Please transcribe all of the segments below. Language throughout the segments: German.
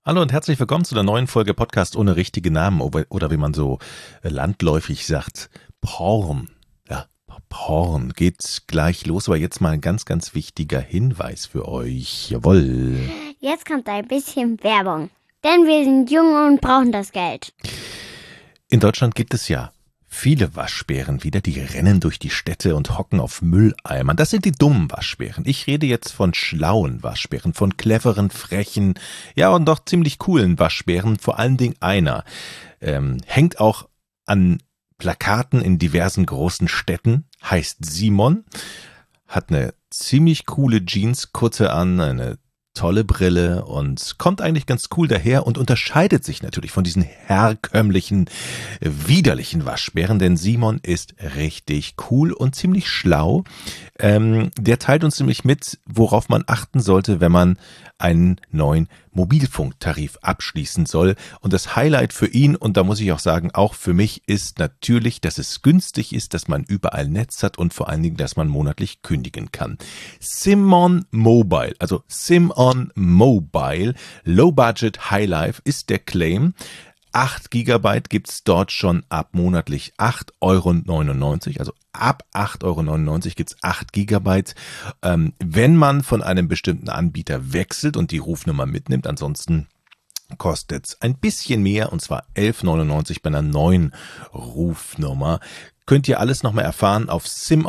Hallo und herzlich willkommen zu der neuen Folge Podcast ohne richtige Namen oder wie man so landläufig sagt, Porn. Ja, Porn geht gleich los, aber jetzt mal ein ganz, ganz wichtiger Hinweis für euch. Jawohl. Jetzt kommt ein bisschen Werbung, denn wir sind jung und brauchen das Geld. In Deutschland gibt es ja viele Waschbären wieder, die rennen durch die Städte und hocken auf Mülleimern. Das sind die dummen Waschbären. Ich rede jetzt von schlauen Waschbären, von cleveren, frechen, ja und doch ziemlich coolen Waschbären. Vor allen Dingen einer hängt auch an Plakaten in diversen großen Städten, heißt Simon, hat eine ziemlich coole Jeanskutte an, eine tolle Brille und kommt eigentlich ganz cool daher und unterscheidet sich natürlich von diesen herkömmlichen, widerlichen Waschbären, denn Simon ist richtig cool und ziemlich schlau. Der teilt uns nämlich mit, worauf man achten sollte, wenn man einen neuen Mobilfunktarif abschließen soll. Und das Highlight für ihn, und da muss ich auch sagen, auch für mich, ist natürlich, dass es günstig ist, dass man überall Netz hat und vor allen Dingen, dass man monatlich kündigen kann. Simon Mobile, also Simon Mobile, Low Budget High Life ist der Claim. 8 Gigabyte gibt's dort schon ab monatlich 8,99 €, also ab 8,99 € gibt's 8 Gigabyte, wenn man von einem bestimmten Anbieter wechselt und die Rufnummer mitnimmt. Ansonsten kostet's ein bisschen mehr, und zwar 11,99 € bei einer neuen Rufnummer. Könnt ihr alles nochmal erfahren auf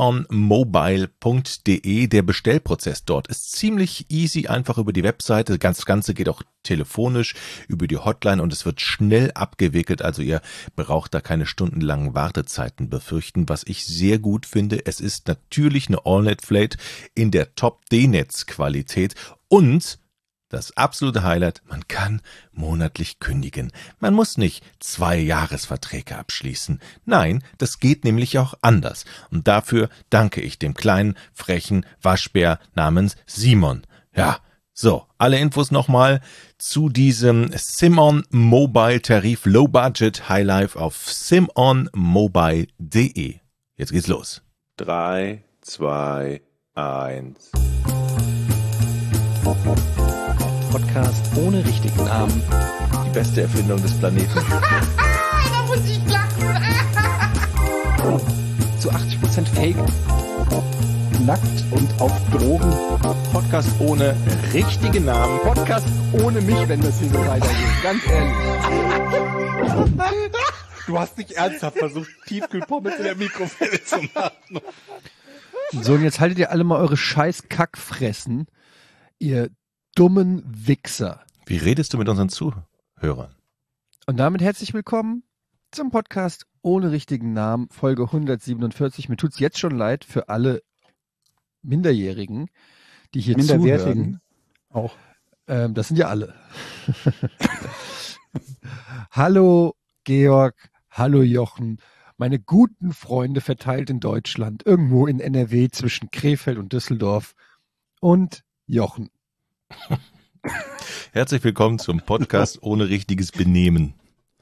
simonmobile.de. Der Bestellprozess dort ist ziemlich easy, einfach über die Webseite. Das Ganze geht auch telefonisch über die Hotline und es wird schnell abgewickelt. Also ihr braucht da keine stundenlangen Wartezeiten befürchten, was ich sehr gut finde. Es ist natürlich eine AllNet-Flat in der Top-D-Netz-Qualität und das absolute Highlight, man kann monatlich kündigen. Man muss nicht 2 Jahresverträge abschließen. Nein, das geht nämlich auch anders. Und dafür danke ich dem kleinen, frechen Waschbär namens Simon. Ja, so, alle Infos nochmal zu diesem Simon Mobile Tarif Low Budget High Life auf simonmobile.de. Jetzt geht's los. 3, 2, 1. Podcast ohne richtigen Namen. Die beste Erfindung des Planeten. Da muss ich lachen. Zu 80% Fake. Nackt und auf Drogen. Podcast ohne richtigen Namen. Podcast ohne mich, wenn das hier so weitergeht. Ganz ehrlich. Du hast nicht ernsthaft versucht, Tiefkühlpommes in der Mikrowelle zu machen. So, und jetzt haltet ihr alle mal eure scheiß Kackfressen, ihr dummen Wichser. Wie redest du mit unseren Zuhörern? Und damit herzlich willkommen zum Podcast ohne richtigen Namen, Folge 147. Mir tut's jetzt schon leid für alle Minderjährigen, die hier zuhören. Auch. Das sind ja alle. Hallo Georg, hallo Jochen, meine guten Freunde verteilt in Deutschland, irgendwo in NRW zwischen Krefeld und Düsseldorf und Jochen. Herzlich willkommen zum Podcast ohne richtiges Benehmen.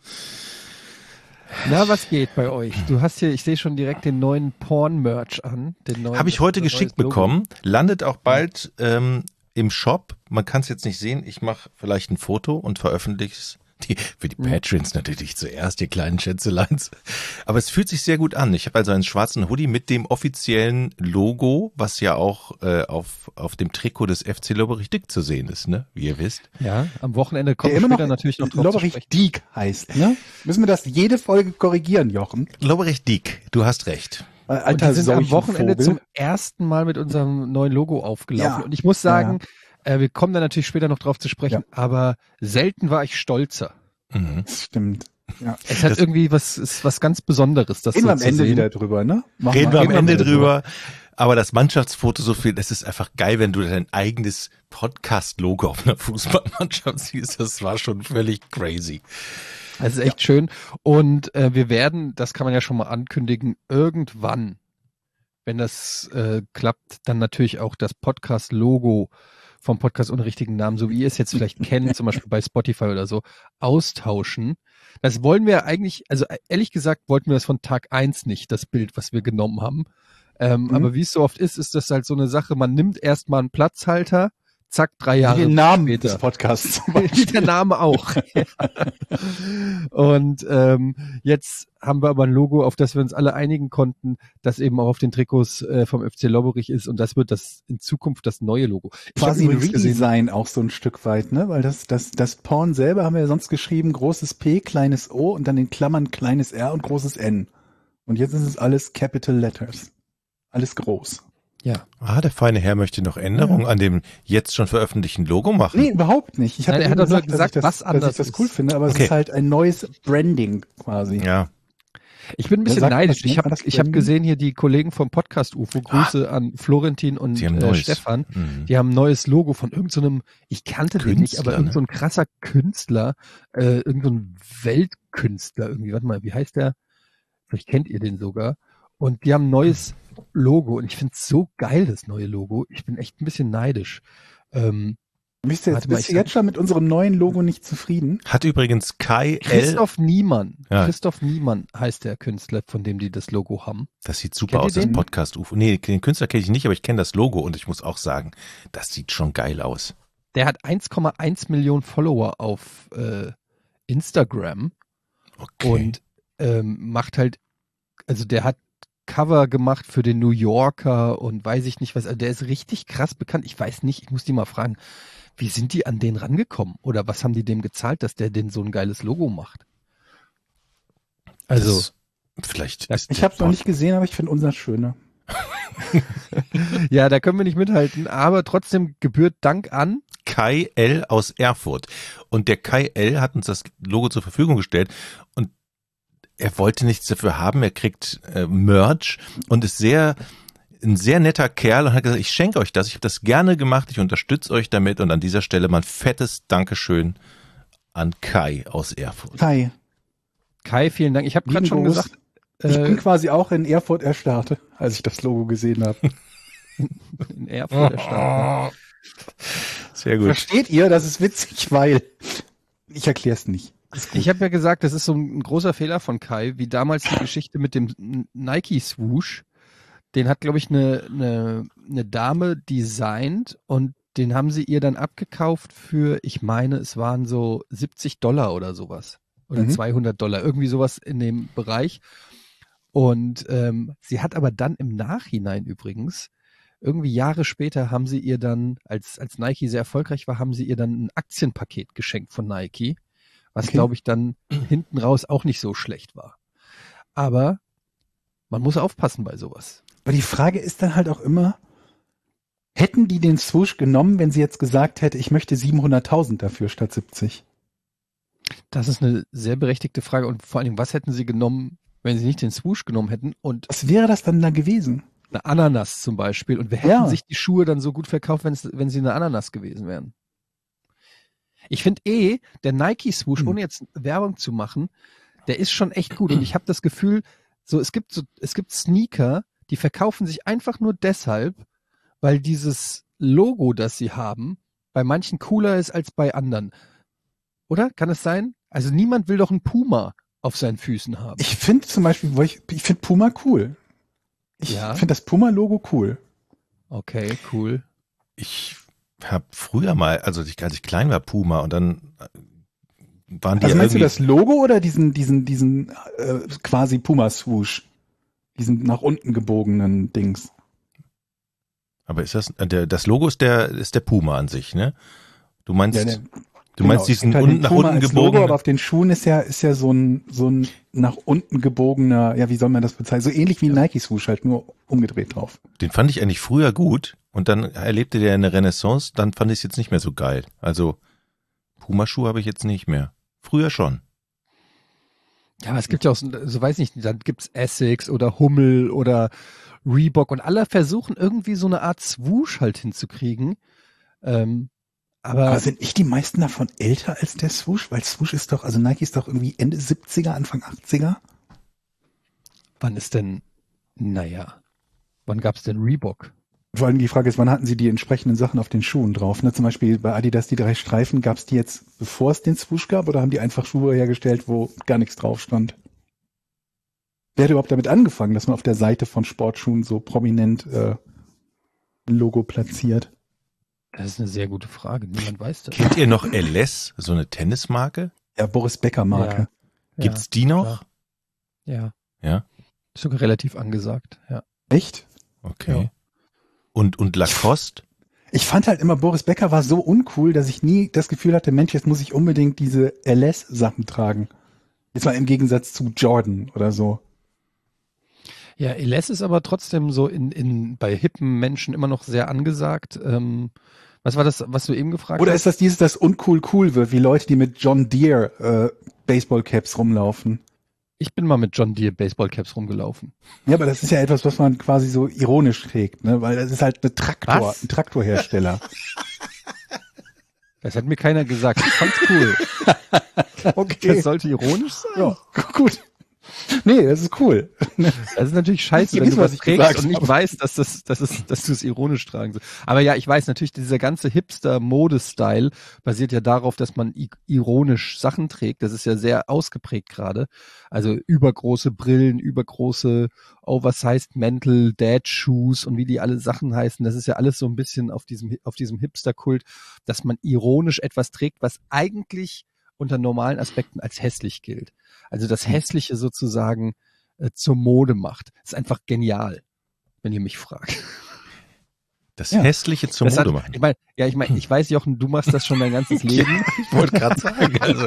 Na, was geht bei euch? Du hast hier, ich sehe schon direkt den neuen Porn-Merch an. Habe ich heute geschickt bekommen. Landet auch bald im Shop. Man kann es jetzt nicht sehen. Ich mache vielleicht ein Foto und veröffentliche es. Für die Patrons natürlich zuerst, die kleinen Schätzeleins. Aber es fühlt sich sehr gut an. Ich habe also einen schwarzen Hoodie mit dem offiziellen Logo, was ja auch auf dem Trikot des FC Lobberich-Dick zu sehen ist, ne? Wie ihr wisst. Ja, am Wochenende kommt immer später noch natürlich noch drauf zu sprechen. Lobberich-Diek heißt, ne? Müssen wir das jede Folge korrigieren, Jochen? Lobberich-Dick, du hast recht. Und wir sind am Wochenende zum ersten Mal mit unserem neuen Logo aufgelaufen. Ja. Und ich muss sagen, wir kommen da natürlich später noch drauf zu sprechen, aber selten war ich stolzer. Mhm. Das stimmt. Ja. Es hat irgendwie was ganz Besonderes. Das Reden so wir am zu Ende sehen. wieder drüber, ne? Reden wir am Ende drüber. Aber das Mannschaftsfoto so viel, das ist einfach geil, wenn du dein eigenes Podcast-Logo auf einer Fußballmannschaft siehst. Das war schon völlig crazy. Das ist echt schön. Und wir werden, das kann man ja schon mal ankündigen, irgendwann, wenn das klappt, dann natürlich auch das Podcast-Logo vom Podcast ohne richtigen Namen, so wie ihr es jetzt vielleicht kennt, zum Beispiel bei Spotify oder so, austauschen. Das wollen wir eigentlich, also ehrlich gesagt wollten wir das von Tag 1 nicht, das Bild, was wir genommen haben. Aber wie es so oft ist das halt so eine Sache, man nimmt erstmal einen Platzhalter, zack, 3 Jahre Den Namen später. des Podcasts. Wie der Name auch. Und jetzt haben wir aber ein Logo, auf das wir uns alle einigen konnten, das eben auch auf den Trikots vom FC Lobberich ist, und das wird das in Zukunft das neue Logo. Ich habe Quasi ein übrigens gesehen, Redesign auch so ein Stück weit, ne? Weil das Porn selber haben wir ja sonst geschrieben, großes P, kleines O und dann in Klammern kleines R und großes N. Und jetzt ist es alles Capital Letters. Alles groß. ja. Der feine Herr möchte noch Änderungen an dem jetzt schon veröffentlichten Logo machen. Nee, überhaupt nicht. Ich habe Nein, er hat doch nur gesagt, dass was anders ich das cool ist. finde, aber Okay. es ist halt ein neues Branding quasi. Ja, Ich bin ein bisschen sagt man neidisch. das? Nennt man das Ich hab Branding? gesehen hier die Kollegen vom Podcast UFO, Grüße an Florentin und die haben neues. Stefan. Mhm. Die haben ein neues Logo von irgendeinem, ich kannte den nicht, aber Künstler, irgend so ein krasser Künstler, irgend so ein Weltkünstler irgendwie. Warte mal, wie heißt der? Vielleicht kennt ihr den sogar. Und die haben ein neues Logo und ich finde es so geil, das neue Logo. Ich bin echt ein bisschen neidisch. Bist du Warte mal, jetzt schon mit unserem neuen Logo nicht zufrieden? Hat übrigens Kai L. Christoph Niemann. Ja. Christoph Niemann heißt der Künstler, von dem die das Logo haben. Das sieht super Kennt ihr aus, das den? Podcast UFO. Nee, den Künstler kenne ich nicht, aber ich kenne das Logo und ich muss auch sagen, das sieht schon geil aus. Der hat 1,1 Millionen Follower auf Instagram. Okay. Und macht halt, also der hat Cover gemacht für den New Yorker und weiß ich nicht was, also der ist richtig krass bekannt. Ich weiß nicht, ich muss die mal fragen, wie sind die an den rangekommen? Oder was haben die dem gezahlt, dass der denn so ein geiles Logo macht? Also, Das, vielleicht ist Ich der habe es noch nicht gesehen, aber ich finde unser schöner. ja, da können wir nicht mithalten, aber trotzdem gebührt Dank an. Kai L. aus Erfurt. Und der Kai L. hat uns das Logo zur Verfügung gestellt und er wollte nichts dafür haben. Er kriegt Merch und ist ein sehr netter Kerl und hat gesagt, ich schenke euch das. Ich habe das gerne gemacht. Ich unterstütze euch damit. Und an dieser Stelle mal ein fettes Dankeschön an Kai aus Erfurt. Kai, vielen Dank. Ich habe gerade Lieben schon Gruß. gesagt, Ich bin quasi auch in Erfurt erstarrt, als ich das Logo gesehen habe. in Erfurt der Stadt. Sehr gut. Versteht ihr? Das ist witzig, weil ich erkläre es nicht. Ich habe ja gesagt, das ist so ein großer Fehler von Kai, wie damals die Geschichte mit dem Nike-Swoosh. Den hat, glaube ich, eine Dame designt und den haben sie ihr dann abgekauft für, ich meine, es waren so $70 oder sowas. Oder $200, irgendwie sowas in dem Bereich. Und sie hat aber dann im Nachhinein übrigens, irgendwie Jahre später haben sie ihr dann, als Nike sehr erfolgreich war, haben sie ihr dann ein Aktienpaket geschenkt von Nike, was, glaube ich, dann hinten raus auch nicht so schlecht war. Aber man muss aufpassen bei sowas. Aber die Frage ist dann halt auch immer, hätten die den Swoosh genommen, wenn sie jetzt gesagt hätte, ich möchte 700.000 dafür statt 70? Das ist eine sehr berechtigte Frage. Und vor allen Dingen, was hätten sie genommen, wenn sie nicht den Swoosh genommen hätten und Was wäre das dann da gewesen? eine Ananas zum Beispiel? Und wer hätten sich die Schuhe dann so gut verkauft, wenn sie eine Ananas gewesen wären? Ich finde der Nike-Swoosh, ohne jetzt Werbung zu machen, der ist schon echt gut. Und ich habe das Gefühl, es gibt Sneaker, die verkaufen sich einfach nur deshalb, weil dieses Logo, das sie haben, bei manchen cooler ist als bei anderen. Oder? Kann es sein? Also niemand will doch einen Puma auf seinen Füßen haben. Ich finde zum Beispiel, ich finde Puma cool. Ich Ja? finde das Puma-Logo cool. Okay, cool. Ich habe früher mal, also als ich klein war, Puma und dann waren die Also ja meinst du irgendwie, das Logo oder diesen quasi Puma-Swoosh? Diesen nach unten gebogenen Dings. aber ist das Logo ist der Puma an sich, ne? Du meinst, Ja, du meinst es diesen gibt halt den nach Puma unten als Logo, gebogenen, aber auf den Schuhen ist ja so ein nach unten gebogener, ja, wie soll man das bezeichnen? So ähnlich wie ein Nike-Swoosh, halt nur umgedreht drauf. den fand ich eigentlich früher gut und dann erlebte der eine Renaissance, dann fand ich es jetzt nicht mehr so geil. Also Puma-Schuhe habe ich jetzt nicht mehr. Früher schon. Ja, aber es gibt ja auch, so weiß ich nicht, dann gibt's Essex oder Hummel oder Reebok und alle versuchen irgendwie so eine Art Swoosh halt hinzukriegen. Aber sind nicht die meisten davon älter als der Swoosh? Weil Swoosh ist doch, also Nike ist doch irgendwie Ende 70er, Anfang 80er. wann ist denn, wann gab's denn Reebok? Vor allem die Frage ist, wann hatten sie die entsprechenden Sachen auf den Schuhen drauf? Ne? Zum Beispiel bei Adidas die 3 Streifen, gab es die jetzt, bevor es den Swoosh gab, oder haben die einfach Schuhe hergestellt, wo gar nichts drauf stand? Wer hat überhaupt damit angefangen, dass man auf der Seite von Sportschuhen so prominent ein Logo platziert? Das ist eine sehr gute Frage. Niemand weiß das. Kennt ihr noch LS, so eine Tennismarke? Ja, Boris Becker Marke. Gibt's die noch? klar. Ja. Ja. Ist sogar relativ angesagt, ja. Echt? Okay. Ja. Und Lacoste? Ich fand halt immer, Boris Becker war so uncool, dass ich nie das Gefühl hatte, Mensch, jetzt muss ich unbedingt diese LS-Sachen tragen. Jetzt mal im Gegensatz zu Jordan oder so. Ja, LS ist aber trotzdem so bei hippen Menschen immer noch sehr angesagt. Was war das, was du eben gefragt Oder hast? ist das dieses, das uncool cool wird, wie Leute, die mit John Deere Baseballcaps rumlaufen? Ich bin mal mit John Deere Baseballcaps rumgelaufen. Ja, aber das ist ja etwas, was man quasi so ironisch trägt, ne? Weil das ist halt ein Traktorhersteller. Das hat mir keiner gesagt. Ich fand's cool. Okay. Das sollte ironisch sein. Ja, gut. Nee, das ist cool. Das ist natürlich scheiße, Ihr wenn wisst, du was was ich trägst gesagt und nicht habe. weißt, dass du es ironisch tragen sollst. Aber ja, ich weiß natürlich, dieser ganze Hipster-Modestyle basiert ja darauf, dass man ironisch Sachen trägt. Das ist ja sehr ausgeprägt gerade. Also übergroße Brillen, übergroße Oversized Mäntel, Dad-Shoes und wie die alle Sachen heißen. Das ist ja alles so ein bisschen auf diesem Hipster-Kult, dass man ironisch etwas trägt, was eigentlich unter normalen Aspekten als hässlich gilt. Also das Hässliche sozusagen zur Mode macht. Ist einfach genial, wenn ihr mich fragt. Das Ja. Hässliche zur Das Mode hat, machen. ich meine, ich weiß, Jochen, du machst das schon dein ganzes Leben. Ich wollte gerade sagen, also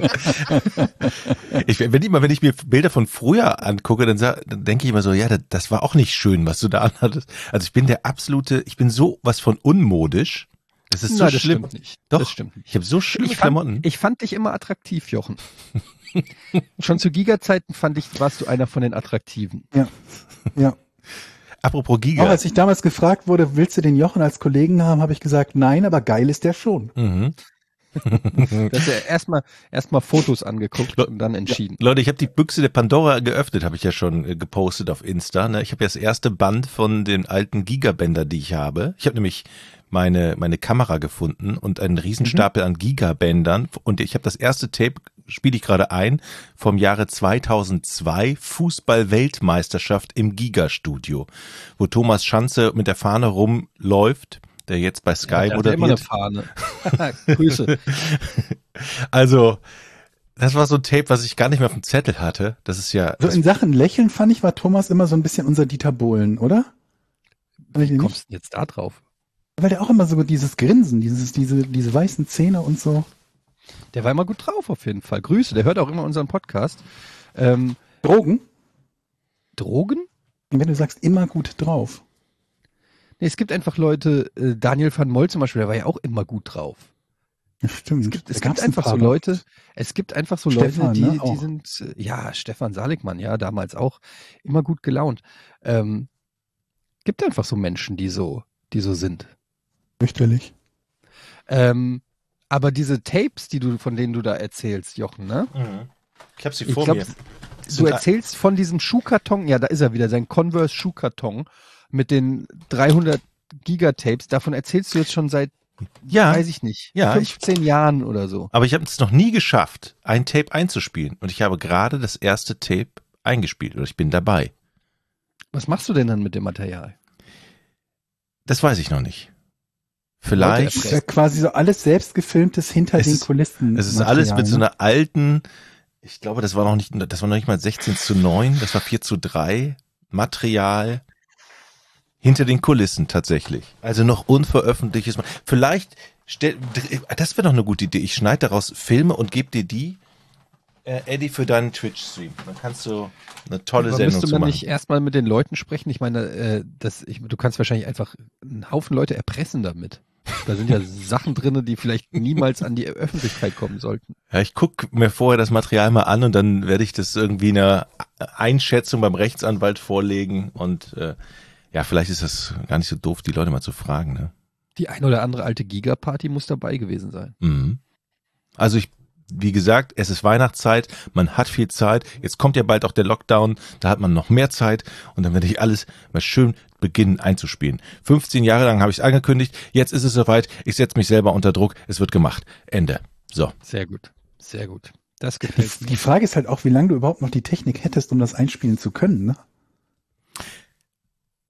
wenn ich mir Bilder von früher angucke, dann denke ich immer so, ja, das war auch nicht schön, was du da anhattest. Also ich bin so was von unmodisch. Das ist so Nein, das schlimm. stimmt nicht. Doch, Das stimmt nicht. ich habe so schlimme Klamotten. Ich fand dich immer attraktiv, Jochen. Schon zu Giga-Zeiten warst du einer von den Attraktiven. Ja. Apropos Auch Giga. als ich damals gefragt wurde, willst du den Jochen als Kollegen haben, habe ich gesagt, nein, aber geil ist der schon. Mhm. Du hast ja erstmal Fotos angeguckt und dann entschieden. Leute, ich habe die Büchse der Pandora geöffnet, habe ich ja schon gepostet auf Insta. Ne? Ich habe ja das erste Band von den alten Gigabänder, die ich habe. Ich habe nämlich meine Kamera gefunden und einen Riesenstapel an Gigabändern. Und ich habe das erste Tape, spiele ich gerade ein, vom Jahre 2002, Fußball-Weltmeisterschaft im Giga-Studio, wo Thomas Schanze mit der Fahne rumläuft, der jetzt bei Sky Der hat ja immer eine moderiert. Fahne. Grüße. Also, das war so ein Tape, was ich gar nicht mehr auf dem Zettel hatte. Das ist ja... So in Sachen Lächeln fand ich, war Thomas immer so ein bisschen unser Dieter Bohlen, oder? Wie kommst du denn jetzt da drauf? Weil der auch immer so dieses Grinsen, diese weißen Zähne und so. Der war immer gut drauf auf jeden Fall. Grüße, der hört auch immer unseren Podcast. Drogen? Drogen? Und wenn du sagst, immer gut drauf. Nee, es gibt einfach Leute, Daniel van Moll zum Beispiel, der war ja auch immer gut drauf. Ja, stimmt. Es Da gibt gab's einfach ein so paar Leute, Stefan, die, ne, die auch. sind, ja, Stefan Saligmann, ja, damals auch immer gut gelaunt. Gibt einfach so Menschen, die so sind. Fürchterlich. Aber diese Tapes, von denen du da erzählst, Jochen, ne? Ich habe sie Ich vor glaub, mir. Du erzählst von diesem Schuhkarton, ja, da ist er wieder, sein Converse Schuhkarton mit den 300 Gigatapes. Davon erzählst du jetzt schon seit, weiß ich nicht, Ja, 15 Jahren oder so. Aber ich habe es noch nie geschafft, ein Tape einzuspielen. Und ich habe gerade das erste Tape eingespielt oder ich bin dabei. Was machst du denn dann mit dem Material? Das weiß ich noch nicht. Das Vielleicht. ist ja quasi so alles selbstgefilmtes hinter Es den ist- Kulissen. Es ist alles mit so Material, einer alten, ich glaube, das war noch nicht mal 16:9, das war 4:3 Material hinter den Kulissen tatsächlich. Also noch unveröffentlichtes. Vielleicht, das wäre doch eine gute Idee. Ich schneide daraus Filme und gebe dir die, Eddie, für deinen Twitch-Stream. Dann kannst du eine tolle Aber Sendung müsste zu man machen. nicht erstmal mit den Leuten sprechen? Ich meine, du kannst wahrscheinlich einfach einen Haufen Leute erpressen damit. Da sind ja Sachen drin, die vielleicht niemals an die Öffentlichkeit kommen sollten. Ja, ich gucke mir vorher das Material mal an und dann werde ich das irgendwie eine Einschätzung beim Rechtsanwalt vorlegen und ja, vielleicht ist das gar nicht so doof, die Leute mal zu fragen. Ne? Die ein oder andere alte Giga-Party muss dabei gewesen sein. Mhm. Also wie gesagt, es ist Weihnachtszeit, man hat viel Zeit, jetzt kommt ja bald auch der Lockdown, da hat man noch mehr Zeit und dann werde ich alles mal schön beginnen einzuspielen. 15 Jahre lang habe ich es angekündigt, jetzt ist es soweit, ich setze mich selber unter Druck, es wird gemacht. Ende. So. Sehr gut, sehr gut. Das gefällt mir. Die Frage ist halt auch, wie lange du überhaupt noch die Technik hättest, um das einspielen zu können. Ne?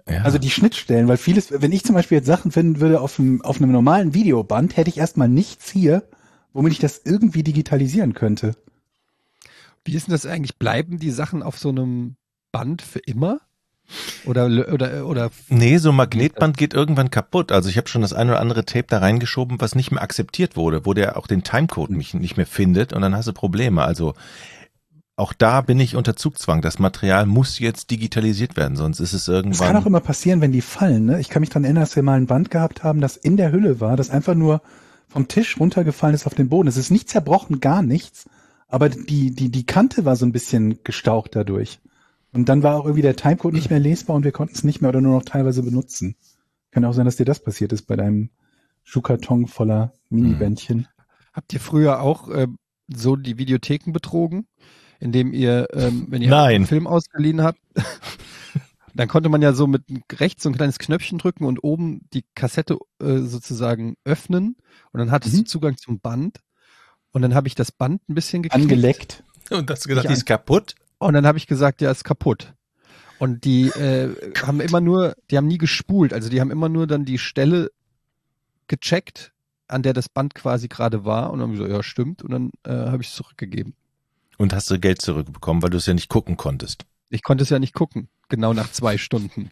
Ja. Also die Schnittstellen, weil vieles, wenn ich zum Beispiel jetzt Sachen finden würde auf einem normalen Videoband, hätte ich erstmal nichts hier, womit ich das irgendwie digitalisieren könnte. Wie ist denn das eigentlich? Bleiben die Sachen auf so einem Band für immer? Oder Nee, so ein Magnetband geht irgendwann kaputt. Also ich habe schon das ein oder andere Tape da reingeschoben, was nicht mehr akzeptiert wurde, wo der auch den Timecode nicht mehr findet und dann hast du Probleme. Also auch da bin ich unter Zugzwang. Das Material muss jetzt digitalisiert werden, sonst ist es Das kann auch irgendwann... immer passieren, wenn die fallen. Ne? Ich kann mich daran erinnern, dass wir mal ein Band gehabt haben, das in der Hülle war, das einfach nur vom Tisch runtergefallen ist auf den Boden. Es ist nicht zerbrochen, gar nichts, aber die Kante war so ein bisschen gestaucht dadurch. Und dann war auch irgendwie der Timecode nicht mehr lesbar und wir konnten es nicht mehr oder nur noch teilweise benutzen. Kann auch sein, dass dir das passiert ist bei deinem Schuhkarton voller Minibändchen. habt ihr früher auch so die Videotheken betrogen, indem ihr, wenn ihr Nein. einen Film ausgeliehen habt, dann konnte man ja so mit rechts so ein kleines Knöpfchen drücken und oben die Kassette sozusagen öffnen und dann hattest du Zugang zum Band und dann habe ich das Band ein bisschen geknickt. Angeleckt. Und hast du gesagt, die ist kaputt? Und dann habe ich gesagt, ja, ist kaputt. Und die haben die haben nie gespult, also die haben immer nur dann die Stelle gecheckt, an der das Band quasi gerade war und dann habe ich so, ja, stimmt, und dann habe ich es zurückgegeben. Und hast du Geld zurückbekommen, weil du es ja nicht gucken konntest. Ich konnte es ja nicht gucken, genau nach 2 Stunden.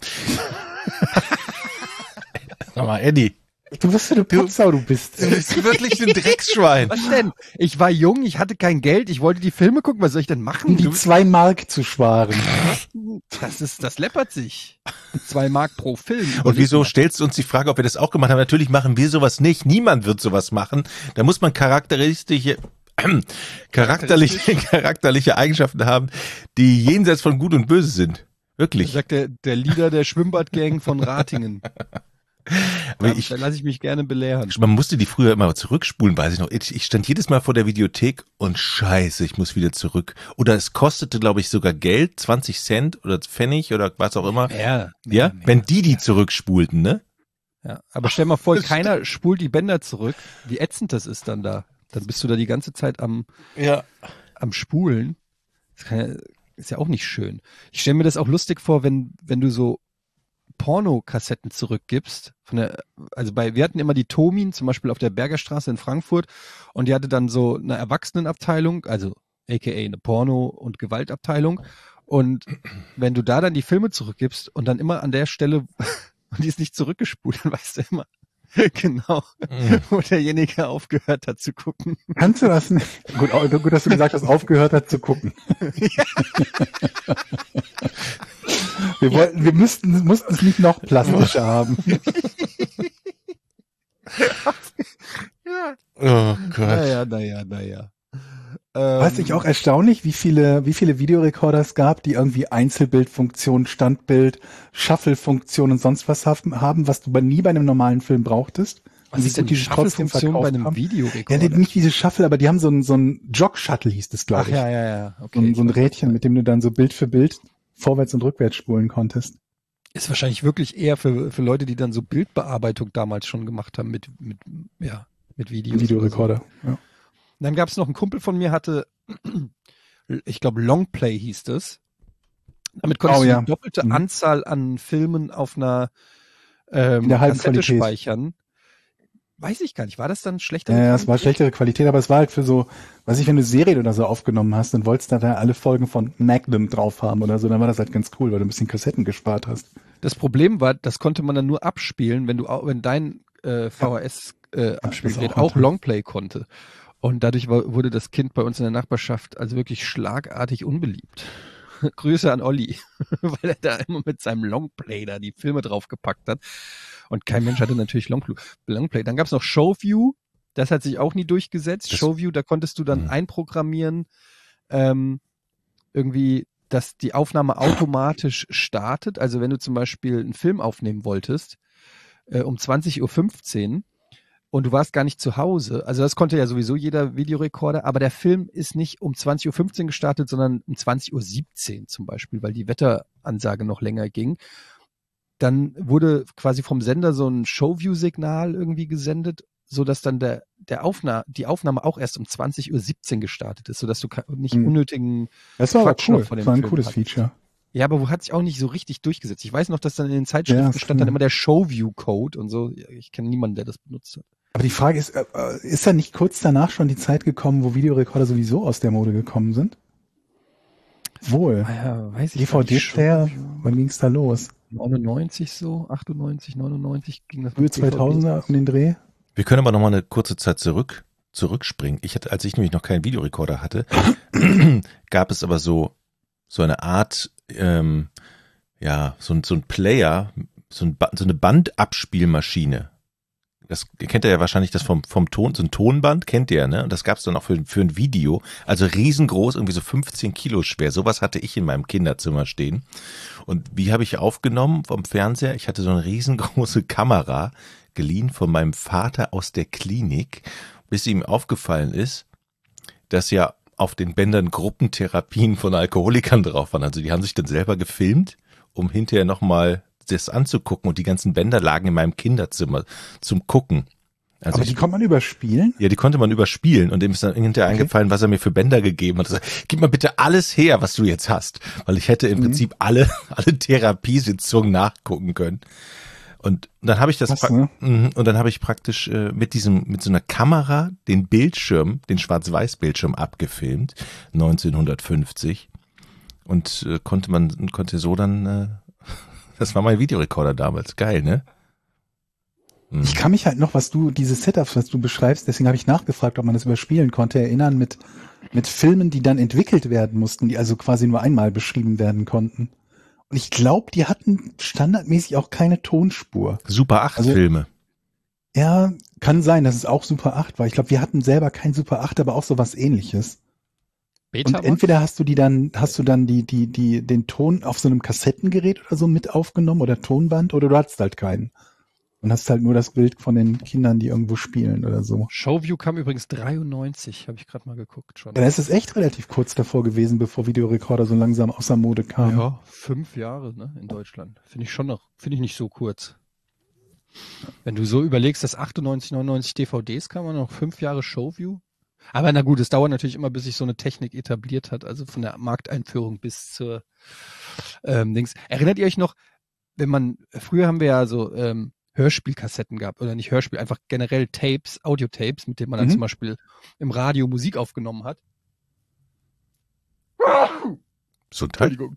Sag mal, Eddie, Du bist ja eine Putzsau, du bist. du bist wirklich ein Drecksschwein. Was denn? Ich war jung, ich hatte kein Geld, ich wollte die Filme gucken, was soll ich denn machen? Um die 2 Mark zu sparen. Das läppert sich. 2 Mark pro Film. Und wieso stellst du uns die Frage, ob wir das auch gemacht haben? Natürlich machen wir sowas nicht. Niemand wird sowas machen. Da muss man charakterliche Eigenschaften haben, die jenseits von Gut und Böse sind. Wirklich. Sagt der Leader der Schwimmbadgang von Ratingen. Aber Da lasse ich mich gerne belehren. man musste die früher immer zurückspulen, weiß ich noch. Ich stand jedes Mal vor der Videothek und scheiße, ich muss wieder zurück. Oder es kostete, glaube ich, sogar Geld, 20 Cent oder Pfennig oder was auch immer. Ja, Wenn die zurückspulten, ne? Ja, aber stell mal vor, keiner spult die Bänder zurück. Wie ätzend das ist dann da. Dann bist du da die ganze Zeit am Spulen. Ist ja auch nicht schön. Ich stelle mir das auch lustig vor, wenn du so Pornokassetten zurückgibst. Wir hatten immer die Tomin, zum Beispiel auf der Bergerstraße in Frankfurt, und die hatte dann so eine Erwachsenenabteilung, also aka eine Porno- und Gewaltabteilung. Und wenn du da dann die Filme zurückgibst und dann immer an der Stelle, und die ist nicht zurückgespult, dann weißt du immer genau, wo derjenige aufgehört hat zu gucken. Kannst du das nicht? Gut, dass du gesagt hast, aufgehört hat zu gucken. Wir mussten es nicht noch plastischer haben. Oh Gott. Naja. Was ich auch erstaunlich, wie viele Videorekorder es gab, die irgendwie Einzelbildfunktion, Standbild, Shuffle-Funktion und sonst was haben, was du nie bei einem normalen Film brauchtest. Was ist denn die Shuffle-Funktion bei einem Ja, Videorekorder? nicht diese Shuffle, aber die haben so ein Jog-Shuttle, hieß das, glaube ich. Ja. Okay. So ein Rädchen, mit dem du dann so Bild für Bild vorwärts und rückwärts spulen konntest. Ist wahrscheinlich wirklich eher für Leute, die dann so Bildbearbeitung damals schon gemacht haben mit Videos. Videorekorder. Ja. Dann gab es noch einen Kumpel von mir, hatte, ich glaube, Longplay hieß das. Damit konntest du die doppelte Anzahl an Filmen auf einer in der halben Kassette Qualität speichern. Weiß ich gar nicht. War das dann schlechter? Ja, es war schlechtere Qualität, aber es war halt für so, weiß ich, wenn du Serien oder so aufgenommen hast, dann wolltest du da alle Folgen von Magnum drauf haben oder so, dann war das halt ganz cool, weil du ein bisschen Kassetten gespart hast. Das Problem war, das konnte man dann nur abspielen, wenn dein VHS-Abspielgerät auch Longplay konnte. Und dadurch wurde das Kind bei uns in der Nachbarschaft also wirklich schlagartig unbeliebt. Grüße an Olli, weil er da immer mit seinem Longplay da die Filme draufgepackt hat. Und kein Mensch hatte natürlich Longplay. Dann gab es noch Showview, das hat sich auch nie durchgesetzt. Showview, da konntest du dann einprogrammieren, irgendwie, dass die Aufnahme automatisch startet. Also wenn du zum Beispiel einen Film aufnehmen wolltest, um 20:15 Uhr, und du warst gar nicht zu Hause. Also das konnte ja sowieso jeder Videorekorder, aber der Film ist nicht um 20:15 Uhr gestartet, sondern um 20:17 Uhr zum Beispiel, weil die Wetteransage noch länger ging. Dann wurde quasi vom Sender so ein Showview-Signal irgendwie gesendet, sodass dann die Aufnahme auch erst um 20:17 Uhr gestartet ist, sodass du nicht unnötigen Das war aber Quatsch noch cool. von dem Das war ein Film cooles hattest. Feature. Ja, aber wo hat sich auch nicht so richtig durchgesetzt. Ich weiß noch, dass dann in den Zeitschriften stand dann immer der Showview-Code und so. Ich kenne niemanden, der das benutzt hat. Aber die Frage ist da nicht kurz danach schon die Zeit gekommen, wo Videorekorder sowieso aus der Mode gekommen sind? Wohl. Ja, weiß ich DVD-Player, wann ging's da los? 99 so, 98, 99 ging das. Frühe 2000er um den Dreh? Wir können aber noch mal eine kurze Zeit zurückspringen. Als ich nämlich noch keinen Videorekorder hatte, gab es aber so eine Art, so ein Player, so eine Bandabspielmaschine. Das kennt ihr ja wahrscheinlich, das vom Ton, so ein Tonband kennt ihr ja, ne? Und das gab es dann auch für ein Video. Also riesengroß, irgendwie so 15 Kilo schwer. Sowas hatte ich in meinem Kinderzimmer stehen. Und wie habe ich aufgenommen vom Fernseher? Ich hatte so eine riesengroße Kamera geliehen von meinem Vater aus der Klinik, bis ihm aufgefallen ist, dass ja auf den Bändern Gruppentherapien von Alkoholikern drauf waren. Also die haben sich dann selber gefilmt, um hinterher nochmal das anzugucken, und die ganzen Bänder lagen in meinem Kinderzimmer zum Gucken. Also aber die konnte man überspielen? Ja, die konnte man überspielen, und ihm ist dann hinterher eingefallen, was er mir für Bänder gegeben hat. Er sagt, gib mal bitte alles her, was du jetzt hast, weil ich hätte im Prinzip alle Therapiesitzungen nachgucken können. Und dann habe ich praktisch mit so einer Kamera den Schwarz-Weiß-Bildschirm abgefilmt, 1950, und konnte so dann das war mein Videorekorder damals. Geil, ne? Ich kann mich halt noch, diese Setups, was du beschreibst, deswegen habe ich nachgefragt, ob man das überspielen konnte, erinnern mit Filmen, die dann entwickelt werden mussten, die also quasi nur einmal beschrieben werden konnten. Und ich glaube, die hatten standardmäßig auch keine Tonspur. Super 8 Filme. Ja, kann sein, dass es auch Super 8 war. Ich glaube, wir hatten selber kein Super 8, aber auch sowas Ähnliches. Beta und entweder hast du den Ton auf so einem Kassettengerät oder so mit aufgenommen oder Tonband, oder du hattest halt keinen. Und hast halt nur das Bild von den Kindern, die irgendwo spielen oder so. Showview kam übrigens 93, habe ich gerade mal geguckt schon. Ja, das ist echt relativ kurz davor gewesen, bevor Videorekorder so langsam außer Mode kamen. Ja, 5 Jahre, ne, in Deutschland. Finde ich nicht so kurz. Wenn du so überlegst, dass 98, 99 DVDs kamen, noch 5 Jahre Showview. Aber na gut, es dauert natürlich immer, bis sich so eine Technik etabliert hat, also von der Markteinführung bis zur Dings. Erinnert ihr euch noch, früher haben wir ja so Hörspielkassetten gehabt, oder nicht Hörspiel, einfach generell Tapes, Audiotapes, mit denen man dann zum Beispiel im Radio Musik aufgenommen hat. So Teil. Entschuldigung.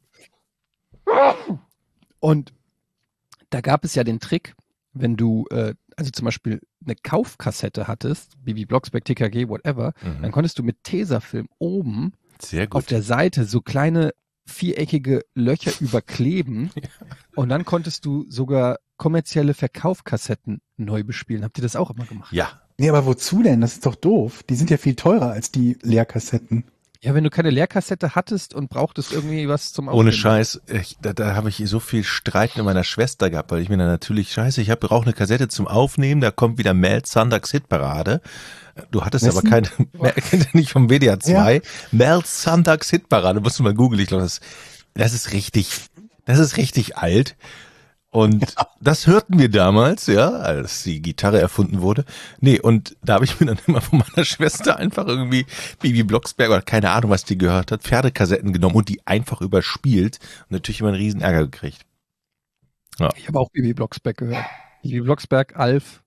Und da gab es ja den Trick, wenn du also zum Beispiel eine Kaufkassette hattest, Bibi Blocksberg, TKG, whatever, dann konntest du mit Tesafilm oben auf der Seite so kleine viereckige Löcher überkleben und dann konntest du sogar kommerzielle Verkaufskassetten neu bespielen. Habt ihr das auch immer gemacht? Ja. Nee, aber wozu denn? Das ist doch doof. Die sind ja viel teurer als die Leerkassetten. Ja, wenn du keine Leerkassette hattest und brauchtest irgendwie was zum Aufnehmen. Ohne Scheiß, da habe ich so viel Streit mit meiner Schwester gehabt, weil ich mir dann natürlich, ich brauche eine Kassette zum Aufnehmen, da kommt wieder Mel Sanders Hitparade. Du hattest aber keine, kennt ihr nicht vom WDR 2? Ja. Mel Sanders Hitparade, musst du mal googeln, ich glaube, das ist richtig alt. Und das hörten wir damals, ja, als die Gitarre erfunden wurde. Nee, und da habe ich mir dann immer von meiner Schwester einfach irgendwie Bibi Blocksberg oder keine Ahnung, was die gehört hat, Pferdekassetten genommen und die einfach überspielt und natürlich immer einen riesen Ärger gekriegt. Ja. Ich habe auch Bibi Blocksberg gehört. Bibi Blocksberg, Alf.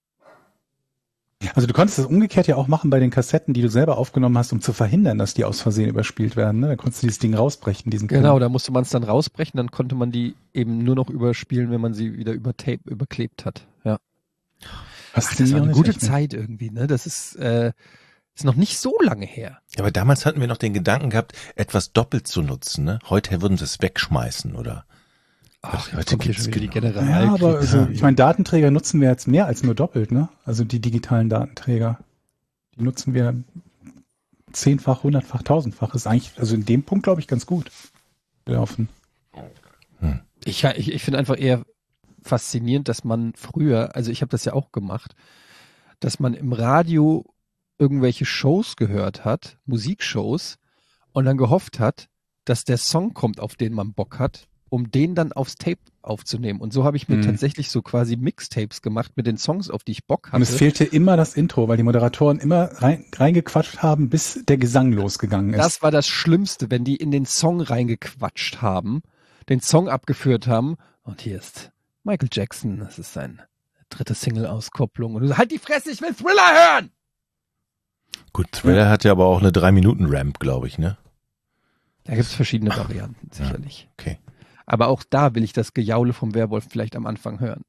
Also du konntest das umgekehrt ja auch machen bei den Kassetten, die du selber aufgenommen hast, um zu verhindern, dass die aus Versehen überspielt werden. Ne? Da konntest du dieses Ding rausbrechen, diesen Genau, Film. da musste man es dann rausbrechen, dann konnte man die eben nur noch überspielen, wenn man sie wieder über Tape überklebt hat. Ja. Das war eine gute Zeit irgendwie, ne? Das ist noch nicht so lange her. Ja, aber damals hatten wir noch den Gedanken gehabt, etwas doppelt zu nutzen. Ne? Heute würden sie es wegschmeißen, oder? Ach, heute gibt es die General. Ja, aber also, ich meine, Datenträger nutzen wir jetzt mehr als nur doppelt, ne? Also die digitalen Datenträger. Die nutzen wir 10-fach, 100-fach, 1000-fach. Ist eigentlich, also in dem Punkt, glaube ich, ganz gut gelaufen. Ich finde einfach eher faszinierend, dass man früher, also ich habe das ja auch gemacht, dass man im Radio irgendwelche Shows gehört hat, Musikshows, und dann gehofft hat, dass der Song kommt, auf den man Bock hat, um den dann aufs Tape aufzunehmen. Und so habe ich mir tatsächlich so quasi Mixtapes gemacht mit den Songs, auf die ich Bock hatte. Und es fehlte immer das Intro, weil die Moderatoren immer reingequatscht haben, bis der Gesang losgegangen ist. Das war das Schlimmste, wenn die in den Song reingequatscht haben den Song abgeführt haben. Und hier ist Michael Jackson, das ist seine dritte Single-Auskopplung. Und du sagst, halt die Fresse, ich will Thriller hören! Gut, Thriller hat ja aber auch eine 3-Minuten-Ramp, glaube ich, ne? Da gibt es verschiedene Varianten, sicherlich. Ja, okay. Aber auch da will ich das Gejaule vom Werwolf vielleicht am Anfang hören.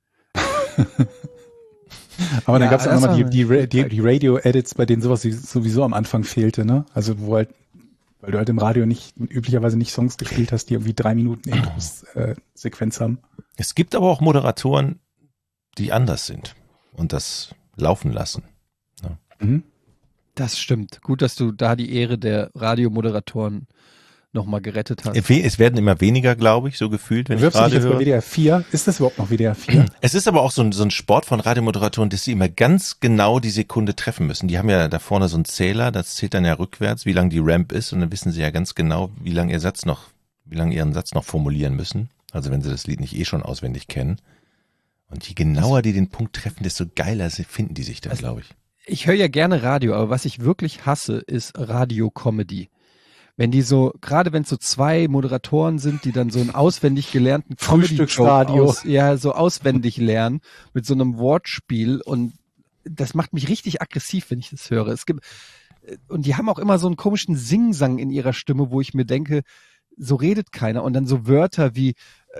Aber dann Ja, gab es auch das nochmal war- die Radio-Edits, bei denen sowas sowieso am Anfang fehlte, ne? Also wo halt, weil du halt im Radio üblicherweise nicht Songs gespielt hast, die irgendwie 3 Minuten Intros-Sequenz haben. Es gibt aber auch Moderatoren, die anders sind und das laufen lassen. Mhm. Das stimmt. Gut, dass du da die Ehre der Radiomoderatoren nochmal gerettet hast. Es werden immer weniger, glaube ich, so gefühlt, wenn Du ich wirfst dich Radio jetzt bei höre. WDR 4. Ist das überhaupt noch WDR 4? Es ist aber auch so ein Sport von Radiomoderatoren, dass sie immer ganz genau die Sekunde treffen müssen. Die haben ja da vorne so einen Zähler, das zählt dann ja rückwärts, wie lang die Ramp ist, und dann wissen sie ja ganz genau, wie lange ihren Satz noch formulieren müssen. Also wenn sie das Lied nicht eh schon auswendig kennen. Und je genauer die den Punkt treffen, desto geiler finden die sich da, glaube ich. Ich höre ja gerne Radio, aber was ich wirklich hasse, ist Radio-Comedy. Wenn die so, gerade wenn es so 2 Moderatoren sind, die dann so einen auswendig gelernten Frühstücksradio. so auswendig lernen mit so einem Wortspiel, und das macht mich richtig aggressiv, wenn ich das höre. Und die haben auch immer so einen komischen Singsang in ihrer Stimme, wo ich mir denke, so redet keiner, und dann so Wörter wie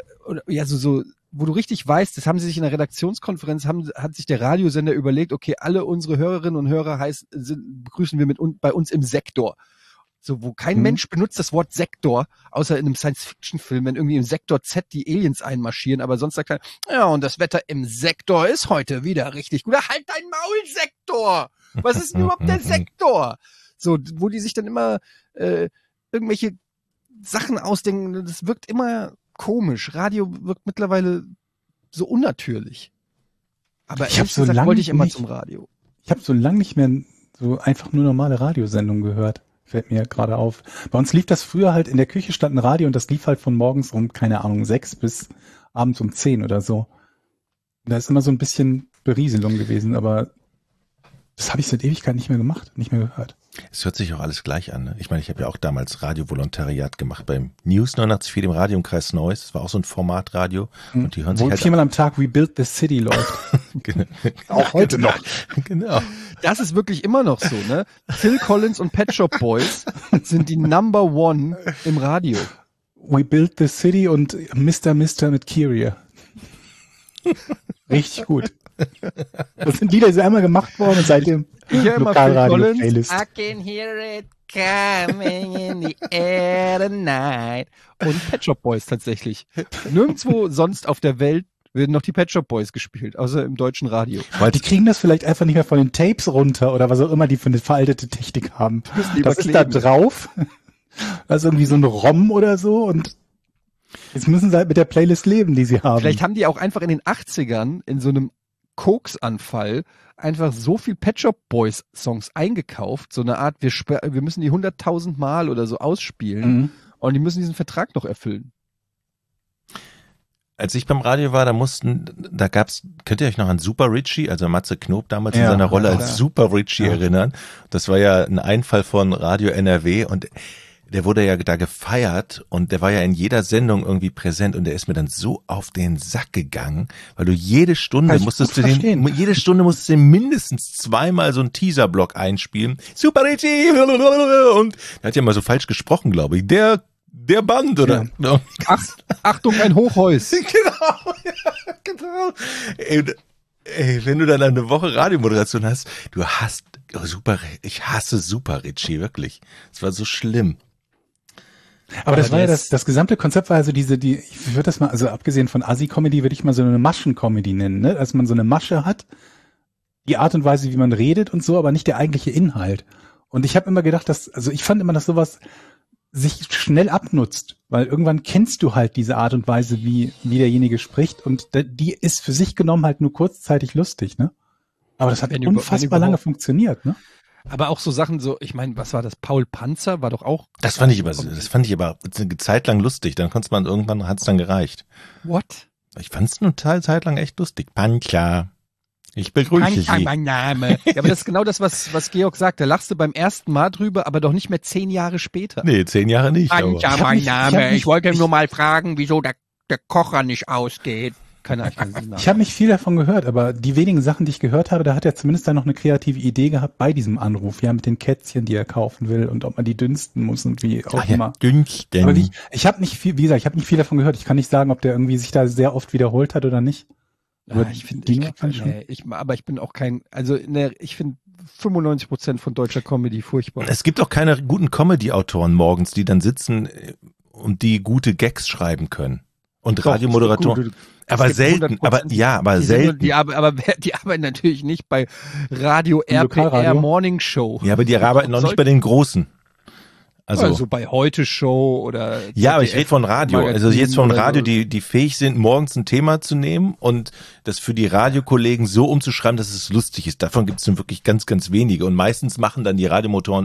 wo du richtig weißt, das haben sie sich in der Redaktionskonferenz, hat sich der Radiosender überlegt, okay, alle unsere Hörerinnen und Hörer begrüßen wir bei uns im Sektor. So, wo kein Mensch benutzt das Wort Sektor, außer in einem Science-Fiction-Film, wenn irgendwie im Sektor Z die Aliens einmarschieren, aber sonst sagt keiner, ja, und das Wetter im Sektor ist heute wieder richtig gut. Halt dein Maul, Sektor! Was ist denn überhaupt der Sektor? So, wo die sich dann immer irgendwelche Sachen ausdenken, das wirkt immer komisch. Radio wirkt mittlerweile so unnatürlich. Aber Ich hab ehrlich so gesagt lang wollte ich immer nicht- zum Radio. Ich habe so lange nicht mehr so einfach nur normale Radiosendungen gehört. Fällt mir gerade auf. Bei uns lief das früher halt, in der Küche stand ein Radio und das lief halt von morgens um, keine Ahnung, 6 bis abends um 10 oder so. Und da ist immer so ein bisschen Berieselung gewesen, aber das habe ich seit Ewigkeit nicht mehr gemacht, nicht mehr gehört. Es hört sich auch alles gleich an. Ne? Ich meine, ich habe ja auch damals Radiovolontariat gemacht beim News 89.4, dem Radio im Kreis Neuss. Das war auch so ein Formatradio. Und die hören sich Wo halt 4-mal am Tag We Build the City läuft. Genau. Auch heute noch. Genau. Das ist wirklich immer noch so, ne? Phil Collins und Pet Shop Boys sind die Number One im Radio. We Build the City und Mr. mit Kyrie. Richtig gut. Das sind Lieder, die sind einmal gemacht worden und seitdem Ich höre immer Phil Collins. Lokalradio-Playlist. I can hear it coming in the air tonight. Und Pet Shop Boys tatsächlich. Nirgendwo sonst auf der Welt werden noch die Pet Shop Boys gespielt, außer im deutschen Radio. Weil die kriegen das vielleicht einfach nicht mehr von den Tapes runter oder was auch immer die für eine veraltete Technik haben. die Das ist da überkleben. drauf. Also irgendwie so ein ROM oder so und jetzt müssen sie halt mit der Playlist leben, die sie haben. Vielleicht haben die auch einfach in den 80ern in so einem Koksanfall einfach so viel Pet Shop Boys Songs eingekauft, so eine Art, wir müssen die 100.000 Mal oder so ausspielen Mhm. und die müssen diesen Vertrag noch erfüllen. Als ich beim Radio war, könnt ihr euch noch an Super Richie, also Matze Knob damals in Ja, seiner Rolle ja, als klar. Super Richie Ja. erinnern? Das war ja ein Einfall von Radio NRW und der wurde ja da gefeiert und der war ja in jeder Sendung irgendwie präsent und der ist mir dann so auf den Sack gegangen, weil du jede Stunde Kann ich musstest gut verstehen. du mindestens 2-mal so einen Teaserblock einspielen. Super Richie! Und der hat ja mal so falsch gesprochen, glaube ich. Der Band, oder? Ja. Achtung, ein Hochhaus. Genau, ja, genau. Ey, wenn du dann eine Woche Radiomoderation hast, ich hasse Super Richie, wirklich. Es war so schlimm. Aber das Aber war ja das- das gesamte Konzept war also ich würde das mal, also abgesehen von Assi-Comedy, würde ich mal so eine Maschen-Comedy nennen, ne? Dass man so eine Masche hat, die Art und Weise, wie man redet und so, aber nicht der eigentliche Inhalt. Und ich habe immer gedacht, ich fand immer, dass sowas sich schnell abnutzt, weil irgendwann kennst du halt diese Art und Weise, wie derjenige spricht und die ist für sich genommen halt nur kurzzeitig lustig, ne? Aber das hat Wenn unfassbar überhaupt. lange funktioniert, ne? Aber auch so Sachen so, ich meine, was war das? Paul Panzer war doch auch. Das fand ich aber eine Zeit lang lustig. Dann irgendwann hat's dann gereicht. What? Ich fand's eine Zeit lang echt lustig. Pancha. Ich begrüße Sie. Mein Name. Ja, aber das ist genau das, was Georg sagt. Da lachst du beim ersten Mal drüber, aber doch nicht mehr 10 Jahre später. Nee, 10 Jahre nicht. Aber. Mein Name. Ich wollte nur mal fragen, wieso der Kocher nicht ausgeht. Keine Ahnung. Ich habe nicht viel davon gehört, aber die wenigen Sachen, die ich gehört habe, da hat er zumindest dann noch eine kreative Idee gehabt bei diesem Anruf, ja, mit den Kätzchen, die er kaufen will und ob man die dünsten muss und wie auch immer. Dünsten. Aber ich habe nicht viel, wie gesagt, ich habe nicht viel davon gehört. Ich kann nicht sagen, ob der irgendwie sich da sehr oft wiederholt hat oder nicht. Ja, ich bin auch kein, ich finde 95% von deutscher Comedy furchtbar. Es gibt auch keine guten Comedy-Autoren morgens, die dann sitzen und die gute Gags schreiben können. Und Radiomoderatoren. Aber selten, selten. Die arbeiten natürlich nicht bei Radio RPR Morning Show. Ja, aber die arbeiten noch nicht bei den Großen. Also bei Heute Show oder ja, aber ich rede von Radio. Also jetzt von Radio, die fähig sind, morgens ein Thema zu nehmen und das für die Radiokollegen so umzuschreiben, dass es lustig ist. Davon gibt es nun wirklich ganz, ganz wenige. Und meistens machen dann die Radiomotoren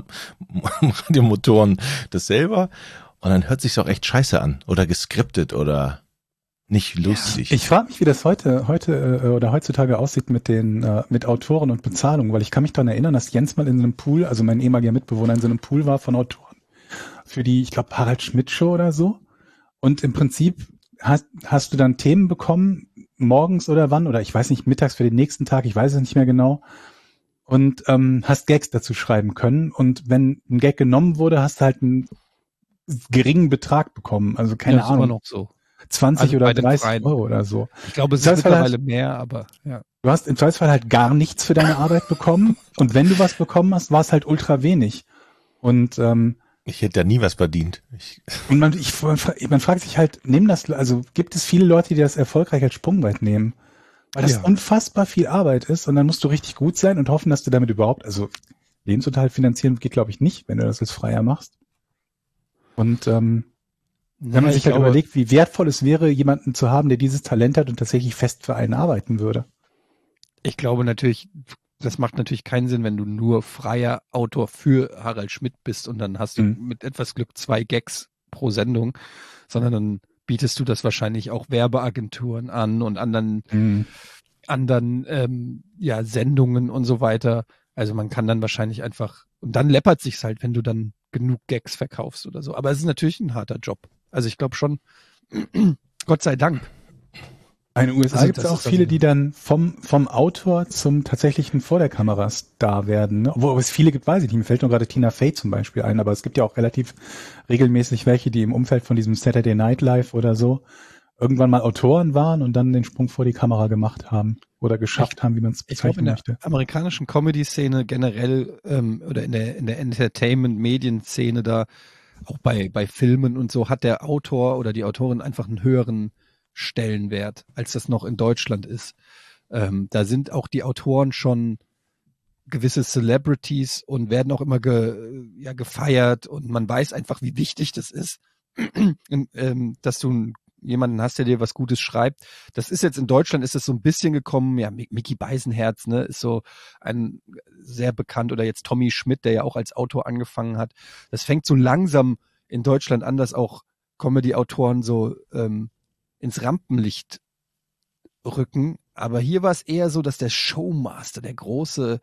das selber und dann hört sich's auch echt scheiße an oder geskriptet oder nicht lustig. Ich frage mich, wie das heute oder heutzutage aussieht mit Autoren und Bezahlung, weil ich kann mich daran erinnern, dass Jens mal in so einem Pool, also mein ehemaliger Mitbewohner, in so einem Pool war von Autoren für die, ich glaube, Harald Schmidt Show oder so. Und im Prinzip hast du dann Themen bekommen, morgens oder wann, oder ich weiß nicht, mittags für den nächsten Tag, ich weiß es nicht mehr genau. Und hast Gags dazu schreiben können. Und wenn ein Gag genommen wurde, hast du halt einen geringen Betrag bekommen. Also keine Ahnung. Immer noch so. 20 oder 30 Euro oder so. Ich glaube, es ist mittlerweile mehr, aber ja. Du hast im Zweifelsfall halt gar nichts für deine Arbeit bekommen und wenn du was bekommen hast, war es halt ultra wenig. Und ich hätte da nie was verdient. Und man fragt sich halt, gibt es viele Leute, die das erfolgreich als Sprungbrett nehmen? Weil das unfassbar viel Arbeit ist und dann musst du richtig gut sein und hoffen, dass du damit überhaupt, also Lebensunterhalt finanzieren geht, glaube ich, nicht, wenn du das als Freier machst. Und wenn man sich halt überlegt, wie wertvoll es wäre, jemanden zu haben, der dieses Talent hat und tatsächlich fest für einen arbeiten würde. Ich glaube natürlich, das macht natürlich keinen Sinn, wenn du nur freier Autor für Harald Schmidt bist und dann hast du mit etwas Glück 2 Gags pro Sendung, sondern dann bietest du das wahrscheinlich auch Werbeagenturen an und anderen Sendungen und so weiter. Also man kann dann wahrscheinlich einfach, und dann läppert sich's halt, wenn du dann genug Gags verkaufst oder so. Aber es ist natürlich ein harter Job. Also ich glaube schon, Gott sei Dank. In den USA gibt es auch viele, die dann vom Autor zum tatsächlichen vor der Kamera Star werden. Ne? Wo es viele gibt, weiß ich nicht. Mir fällt nur gerade Tina Fey zum Beispiel ein, aber es gibt ja auch relativ regelmäßig welche, die im Umfeld von diesem Saturday Night Live oder so irgendwann mal Autoren waren und dann den Sprung vor die Kamera gemacht haben oder geschafft haben, wie man es bezeichnen möchte. In der amerikanischen Comedy-Szene generell oder in der Entertainment-Medien-Szene da, auch bei Filmen und so, hat der Autor oder die Autorin einfach einen höheren Stellenwert, als das noch in Deutschland ist. Da sind auch die Autoren schon gewisse Celebrities und werden auch immer gefeiert und man weiß einfach, wie wichtig das ist, dass du jemanden hast, der dir was Gutes schreibt. Das ist jetzt in Deutschland, ist das so ein bisschen gekommen, ja, Micky Beisenherz, ne, ist so ein sehr bekannt, oder jetzt Tommy Schmidt, der ja auch als Autor angefangen hat. Das fängt so langsam in Deutschland an, dass auch Comedy-Autoren so ins Rampenlicht rücken. Aber hier war es eher so, dass der Showmaster, der große,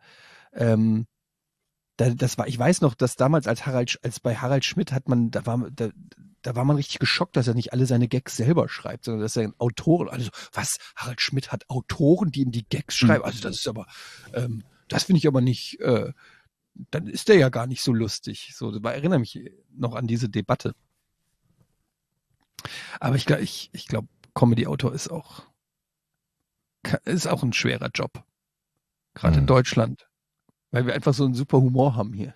ich weiß noch, dass damals als bei Harald Schmidt da war man richtig geschockt, dass er nicht alle seine Gags selber schreibt, sondern dass er ein Autoren, also was, Harald Schmidt hat Autoren, die ihm die Gags schreiben, also das ist aber, das finde ich aber nicht, dann ist der ja gar nicht so lustig. So, ich erinnere mich noch an diese Debatte. Aber ich glaube, Comedy-Autor ist auch ein schwerer Job. Gerade in Deutschland. Weil wir einfach so einen super Humor haben hier.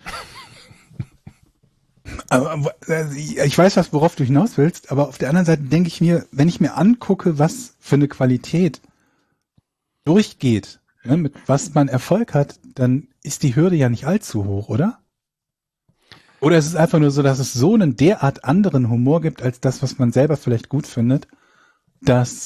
Aber ich weiß, worauf du hinaus willst, aber auf der anderen Seite denke ich mir, wenn ich mir angucke, was für eine Qualität durchgeht, ne, mit was man Erfolg hat, dann ist die Hürde ja nicht allzu hoch, oder? Oder ist es einfach nur so, dass es so einen derart anderen Humor gibt, als das, was man selber vielleicht gut findet, dass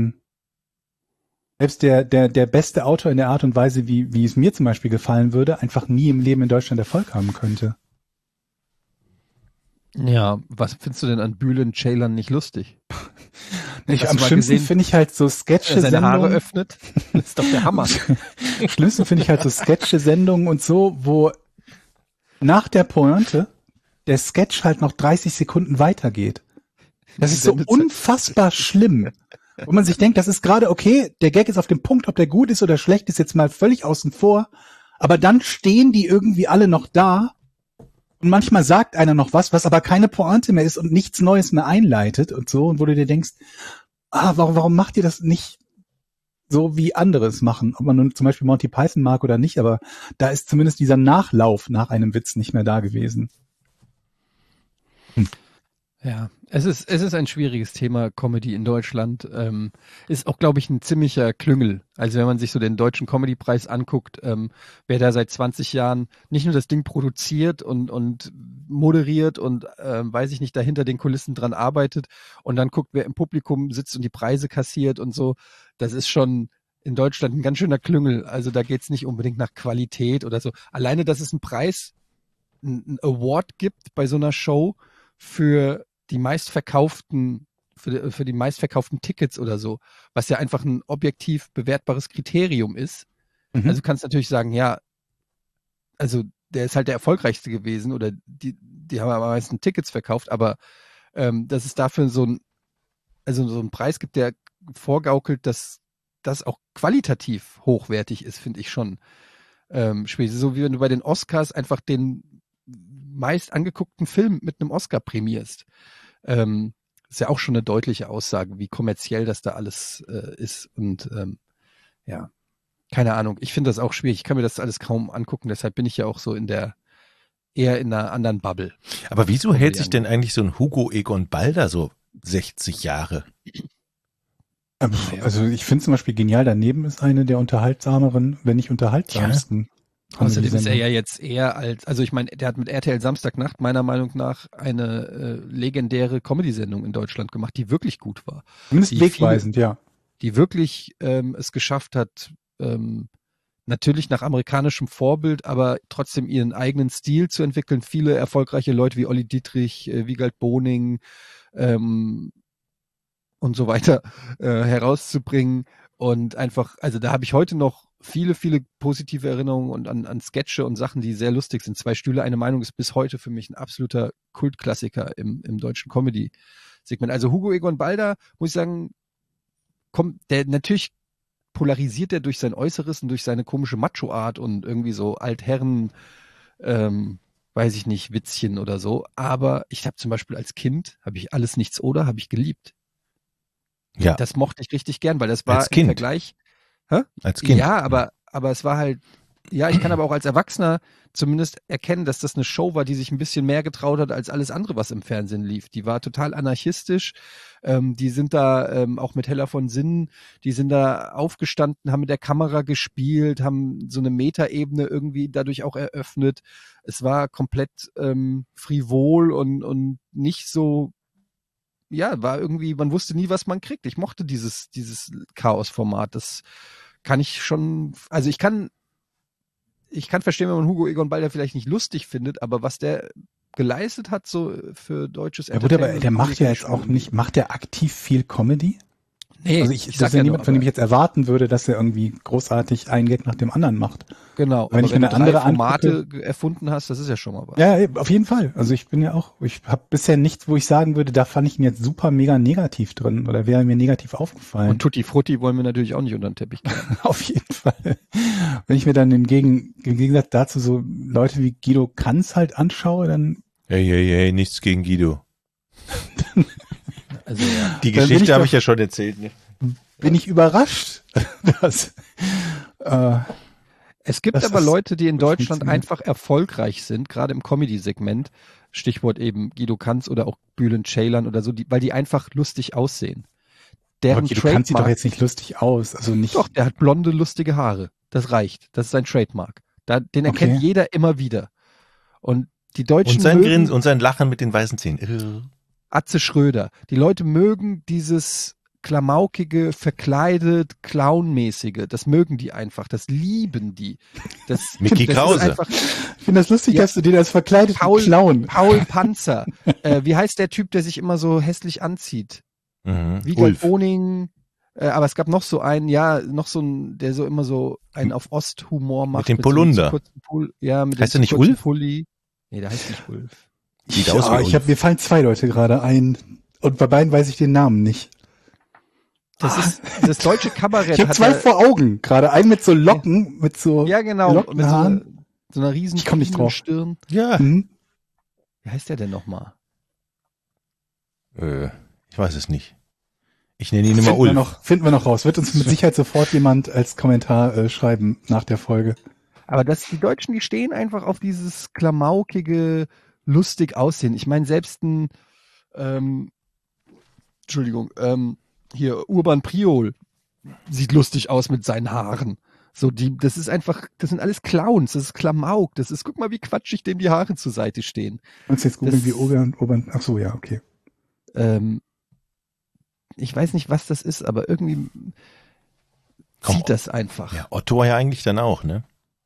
selbst der beste Autor in der Art und Weise, wie es mir zum Beispiel gefallen würde, einfach nie im Leben in Deutschland Erfolg haben könnte. Ja, was findest du denn an Bülent Ceylan nicht lustig? Am schlimmsten finde ich halt so Sketche-Sendungen. Seine Haare öffnet. Das ist doch der Hammer. Schlimmsten finde ich halt so Sketche-Sendungen und so, wo nach der Pointe der Sketch halt noch 30 Sekunden weitergeht. Das ist so unfassbar schlimm. Wo man sich denkt, das ist gerade okay, der Gag ist auf dem Punkt, ob der gut ist oder schlecht, ist jetzt mal völlig außen vor. Aber dann stehen die irgendwie alle noch da. Und manchmal sagt einer noch was aber keine Pointe mehr ist und nichts Neues mehr einleitet und so. Und wo du dir denkst, warum macht ihr das nicht so wie anderes machen? Ob man nun zum Beispiel Monty Python mag oder nicht, aber da ist zumindest dieser Nachlauf nach einem Witz nicht mehr da gewesen. Ja, es ist ein schwieriges Thema, Comedy in Deutschland. Ist auch, glaube ich, ein ziemlicher Klüngel. Also wenn man sich so den Deutschen Comedy-Preis anguckt, wer da seit 20 Jahren nicht nur das Ding produziert und moderiert und, weiß ich nicht, dahinter den Kulissen dran arbeitet und dann guckt, wer im Publikum sitzt und die Preise kassiert und so, das ist schon in Deutschland ein ganz schöner Klüngel. Also da geht's nicht unbedingt nach Qualität oder so. Alleine, dass es einen Preis, einen Award gibt bei so einer Show für die meistverkauften Tickets oder so, was ja einfach ein objektiv bewertbares Kriterium ist. Mhm. Also du kannst natürlich sagen, ja, also der ist halt der erfolgreichste gewesen oder die haben am meisten Tickets verkauft, aber dass es dafür so einen Preis gibt, der vorgaukelt, dass das auch qualitativ hochwertig ist, finde ich schon schwierig. So wie wenn du bei den Oscars einfach den meist angeguckten Film mit einem Oscar prämierst. Ist ja auch schon eine deutliche Aussage, wie kommerziell das da alles ist. Und ja, keine Ahnung. Ich finde das auch schwierig. Ich kann mir das alles kaum angucken. Deshalb bin ich ja auch so eher in einer anderen Bubble. Aber wieso hält sich denn eigentlich so ein Hugo Egon Balder so 60 Jahre? Also ich finde zum Beispiel Genial daneben ist eine der unterhaltsameren, wenn nicht unterhaltsamsten. Außerdem ist er ja jetzt eher also ich meine, der hat mit RTL Samstagnacht meiner Meinung nach eine legendäre Comedy-Sendung in Deutschland gemacht, die wirklich gut war. Zumindest wegweisend, ja. Die wirklich es geschafft hat, natürlich nach amerikanischem Vorbild, aber trotzdem ihren eigenen Stil zu entwickeln. Viele erfolgreiche Leute wie Olli Dietrich, Wiegald Boning und so weiter herauszubringen. Und einfach, also da habe ich heute noch viele positive Erinnerungen und an Sketche und Sachen, die sehr lustig sind. 2 Stühle, eine Meinung ist bis heute für mich ein absoluter Kultklassiker im deutschen Comedy-Segment. Also Hugo Egon Balder, muss ich sagen, natürlich polarisiert er durch sein Äußeres und durch seine komische Macho-Art und irgendwie so Altherren, weiß ich nicht, Witzchen oder so. Aber ich habe zum Beispiel als Kind, habe ich Alles Nichts oder, habe ich geliebt. Ja. Das mochte ich richtig gern, weil das war im Vergleich. Als Kind. Ja, aber es war halt, ja, ich kann aber auch als Erwachsener zumindest erkennen, dass das eine Show war, die sich ein bisschen mehr getraut hat als alles andere, was im Fernsehen lief. Die war total anarchistisch. Die sind da auch mit Hella von Sinnen, die sind da aufgestanden, haben mit der Kamera gespielt, haben so eine Metaebene irgendwie dadurch auch eröffnet. Es war komplett frivol und nicht so, ja, war irgendwie, man wusste nie, was man kriegt. Ich mochte dieses Chaos-Format. Das kann ich schon, also ich kann verstehen, wenn man Hugo Egon Balder vielleicht nicht lustig findet, aber was der geleistet hat so für deutsches Entertainment. Ja gut, aber der macht ja jetzt auch nicht, macht der aktiv viel Comedy? Nee, also das ist ja niemand, von dem ich jetzt erwarten würde, dass er irgendwie großartig einen Gag nach dem anderen macht. Genau, wenn ich mir eine andere Formate erfunden hast, das ist ja schon mal was. Ja, auf jeden Fall. Also ich habe bisher nichts, wo ich sagen würde, da fand ich ihn jetzt super mega negativ drin oder wäre mir negativ aufgefallen. Und Tutti Frutti wollen wir natürlich auch nicht unter den Teppich kehren. Auf jeden Fall. Wenn ich mir dann im Gegensatz dazu so Leute wie Guido Kanz halt anschaue, dann... Hey, nichts gegen Guido. Also, ja. Die Geschichte habe ich ja schon erzählt. Ne? Bin ich überrascht, dass es gibt aber Leute, die in Deutschland einfach erfolgreich sind, gerade im Comedy-Segment, Stichwort eben Guido Kanz oder auch Bülent Ceylan oder so, weil die einfach lustig aussehen. Aber Guido Kanz sieht doch jetzt nicht lustig aus. Also nicht. Doch, der hat blonde, lustige Haare. Das reicht. Das ist sein Trademark. Den erkennt jeder immer wieder. Und die Deutschen und sein Grinsen und sein Lachen mit den weißen Zähnen. Atze Schröder. Die Leute mögen dieses klamaukige, verkleidet, clownmäßige. Das mögen die einfach. Das lieben die. Mickey Krause. Ich finde das lustig, dass du den als verkleidet Clown. Paul Panzer. Wie heißt der Typ, der sich immer so hässlich anzieht? Wiegald Ulf. Boning, aber es gab noch so einen, der so immer so einen auf Ost-Humor macht. dem Polunder. So kurzen mit Heißt dem der nicht kurzen Ulf? Pulli. Nee, der heißt nicht Ulf. Sieht aus wie Ulf. Mir fallen 2 Leute gerade ein und bei beiden weiß ich den Namen nicht. Das ist das deutsche Kabarett. Ich habe 2 vor Augen gerade. Einen mit so Locken, mit so Ja, genau. Mit Lockenhaaren. so einer riesen Ich komm nicht drauf. Stirn. Ja. Mhm. Wie heißt der denn nochmal? Ich weiß es nicht. Ich nenne ihn immer Ulf. Finden wir noch raus. Wird uns mit Sicherheit sofort jemand als Kommentar schreiben nach der Folge. Aber die Deutschen, die stehen einfach auf dieses klamaukige, lustig Aussehen. Ich meine, selbst ein, hier, Urban Priol sieht lustig aus mit seinen Haaren. So, das sind alles Clowns, das ist Klamauk, guck mal, wie quatschig dem die Haare zur Seite stehen. Kannst du jetzt googeln, wie Urban, ach so, ja, okay. Ich weiß nicht, was das ist, aber irgendwie zieht das einfach. Ja, Otto war ja eigentlich dann auch, ne?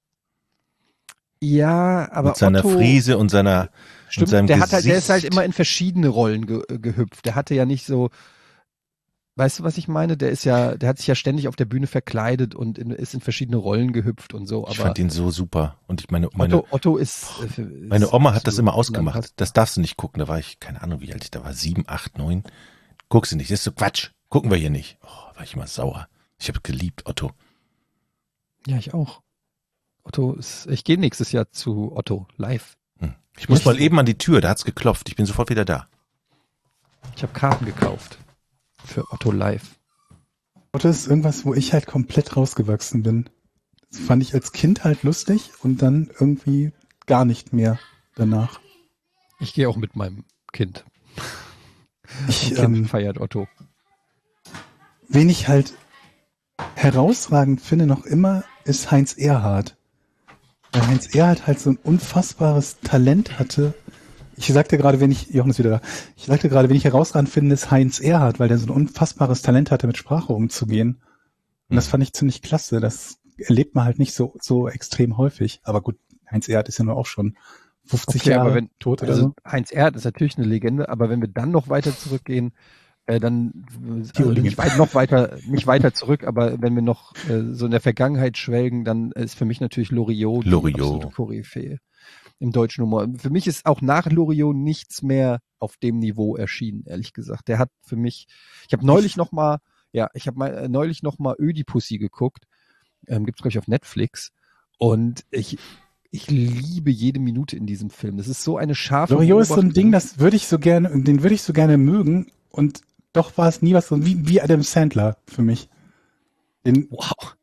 Ja, aber mit seiner Otto, Frise und seinem der Gesicht. ist halt immer in verschiedene Rollen gehüpft. Der hatte ja nicht so, weißt du, was ich meine? Der hat sich ja ständig auf der Bühne verkleidet und ist in verschiedene Rollen gehüpft und so. Aber ich fand ihn so super. Und ich meine, Otto ist. Meine Oma hat das immer ausgemacht. landhaft. Das darfst du nicht gucken. Da war ich, keine Ahnung, wie alt ich da war. 7, 8, 9. Guck sie nicht. Das ist so Quatsch. Gucken wir hier nicht. Oh, war ich immer sauer. Ich habe geliebt, Otto. Ja, ich auch. Ich gehe nächstes Jahr zu Otto live. Ich muss mal eben an die Tür. Da hat's geklopft. Ich bin sofort wieder da. Ich habe Karten gekauft für Otto live. Otto ist irgendwas, wo ich halt komplett rausgewachsen bin. Das fand ich als Kind halt lustig und dann irgendwie gar nicht mehr danach. Ich gehe auch mit meinem Kind. Ich, Kind feiert Otto. Wen ich halt herausragend finde noch immer, ist Heinz Erhardt. Weil Heinz Erhardt halt so ein unfassbares Talent hatte. Jochen ist wieder da. Ich sagte gerade, wen ich herausragend finde, ist Heinz Erhardt, weil der so ein unfassbares Talent hatte, mit Sprache umzugehen. Und das fand ich ziemlich klasse. Das erlebt man halt nicht so extrem häufig. Aber gut, Heinz Erhardt ist ja nur auch schon 50 Jahre tot oder so. Heinz Erhardt ist natürlich eine Legende, aber wenn wir dann noch weiter zurückgehen, dann nicht weiter zurück, aber wenn wir noch so in der Vergangenheit schwelgen, dann ist für mich natürlich Loriot die absolute Koryphäe im deutschen Humor. Für mich ist auch nach Loriot nichts mehr auf dem Niveau erschienen, ehrlich gesagt. Der hat für mich, ich habe neulich noch mal Ödipussy geguckt, gibt's glaube ich auf Netflix, und ich liebe jede Minute in diesem Film. Das ist so eine scharfe Loriot ist so ein Ding, den würde ich so gerne mögen, und doch war es nie was so wie Adam Sandler für mich. Wow.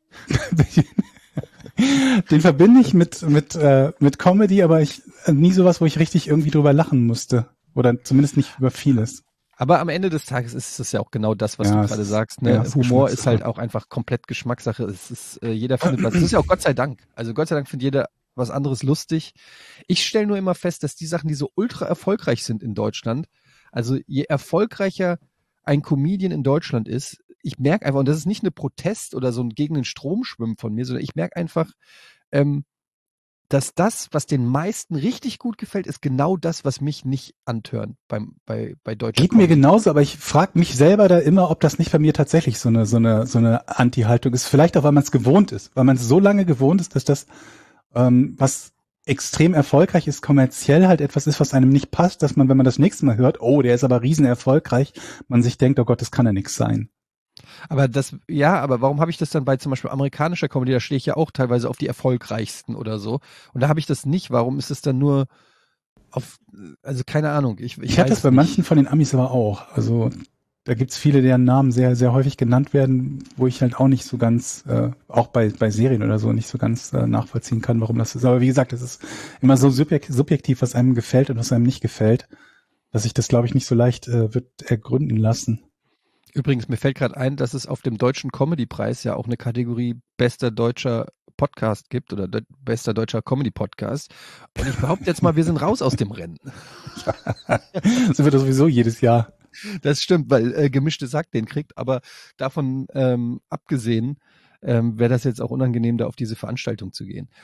Den verbinde ich mit Comedy, aber nie sowas, wo ich richtig irgendwie drüber lachen musste. Oder zumindest nicht über vieles. Aber am Ende des Tages ist es ja auch genau das, was du gerade sagst. Ne? Ja, Humor ist halt auch einfach komplett Geschmackssache. Es ist, jeder findet was. Das ist ja auch Gott sei Dank. Also Gott sei Dank findet jeder was anderes lustig. Ich stelle nur immer fest, dass die Sachen, die so ultra erfolgreich sind in Deutschland, also je erfolgreicher ein Comedian in Deutschland ist, ich merke einfach, und das ist nicht eine Protest oder so ein gegen den Strom schwimmen von mir, sondern ich merke einfach, dass das, was den meisten richtig gut gefällt, ist genau das, was mich nicht antörnt bei deutschen Geht mir genauso, aber ich frage mich selber da immer, ob das nicht bei mir tatsächlich so eine Anti-Haltung ist. Vielleicht auch, weil man es gewohnt ist, weil man es so lange gewohnt ist, dass das, was extrem erfolgreich ist, kommerziell halt etwas ist, was einem nicht passt, dass man, wenn man das nächste Mal hört, oh, der ist aber riesen erfolgreich, man sich denkt, oh Gott, das kann ja nichts sein. Aber warum habe ich das dann bei zum Beispiel amerikanischer Comedy, da stehe ich ja auch teilweise auf die erfolgreichsten oder so. Und da habe ich das nicht. Warum ist es dann nur also keine Ahnung. Ich hatte das bei manchen von den Amis aber auch. Also da gibt's viele, deren Namen sehr, sehr häufig genannt werden, wo ich halt auch nicht so ganz, auch bei Serien oder so, nicht so ganz nachvollziehen kann, warum das ist. Aber wie gesagt, es ist immer so subjektiv, was einem gefällt und was einem nicht gefällt, dass sich das, glaube ich, nicht so leicht wird ergründen lassen. Übrigens, mir fällt gerade ein, dass es auf dem Deutschen Comedy-Preis ja auch eine Kategorie bester deutscher Podcast gibt oder bester deutscher Comedy-Podcast. Und ich behaupte jetzt mal, wir sind raus aus dem Rennen. Das wird sowieso jedes Jahr. Das stimmt, weil Gemischte Sack den kriegt, aber davon abgesehen wäre das jetzt auch unangenehm, da auf diese Veranstaltung zu gehen.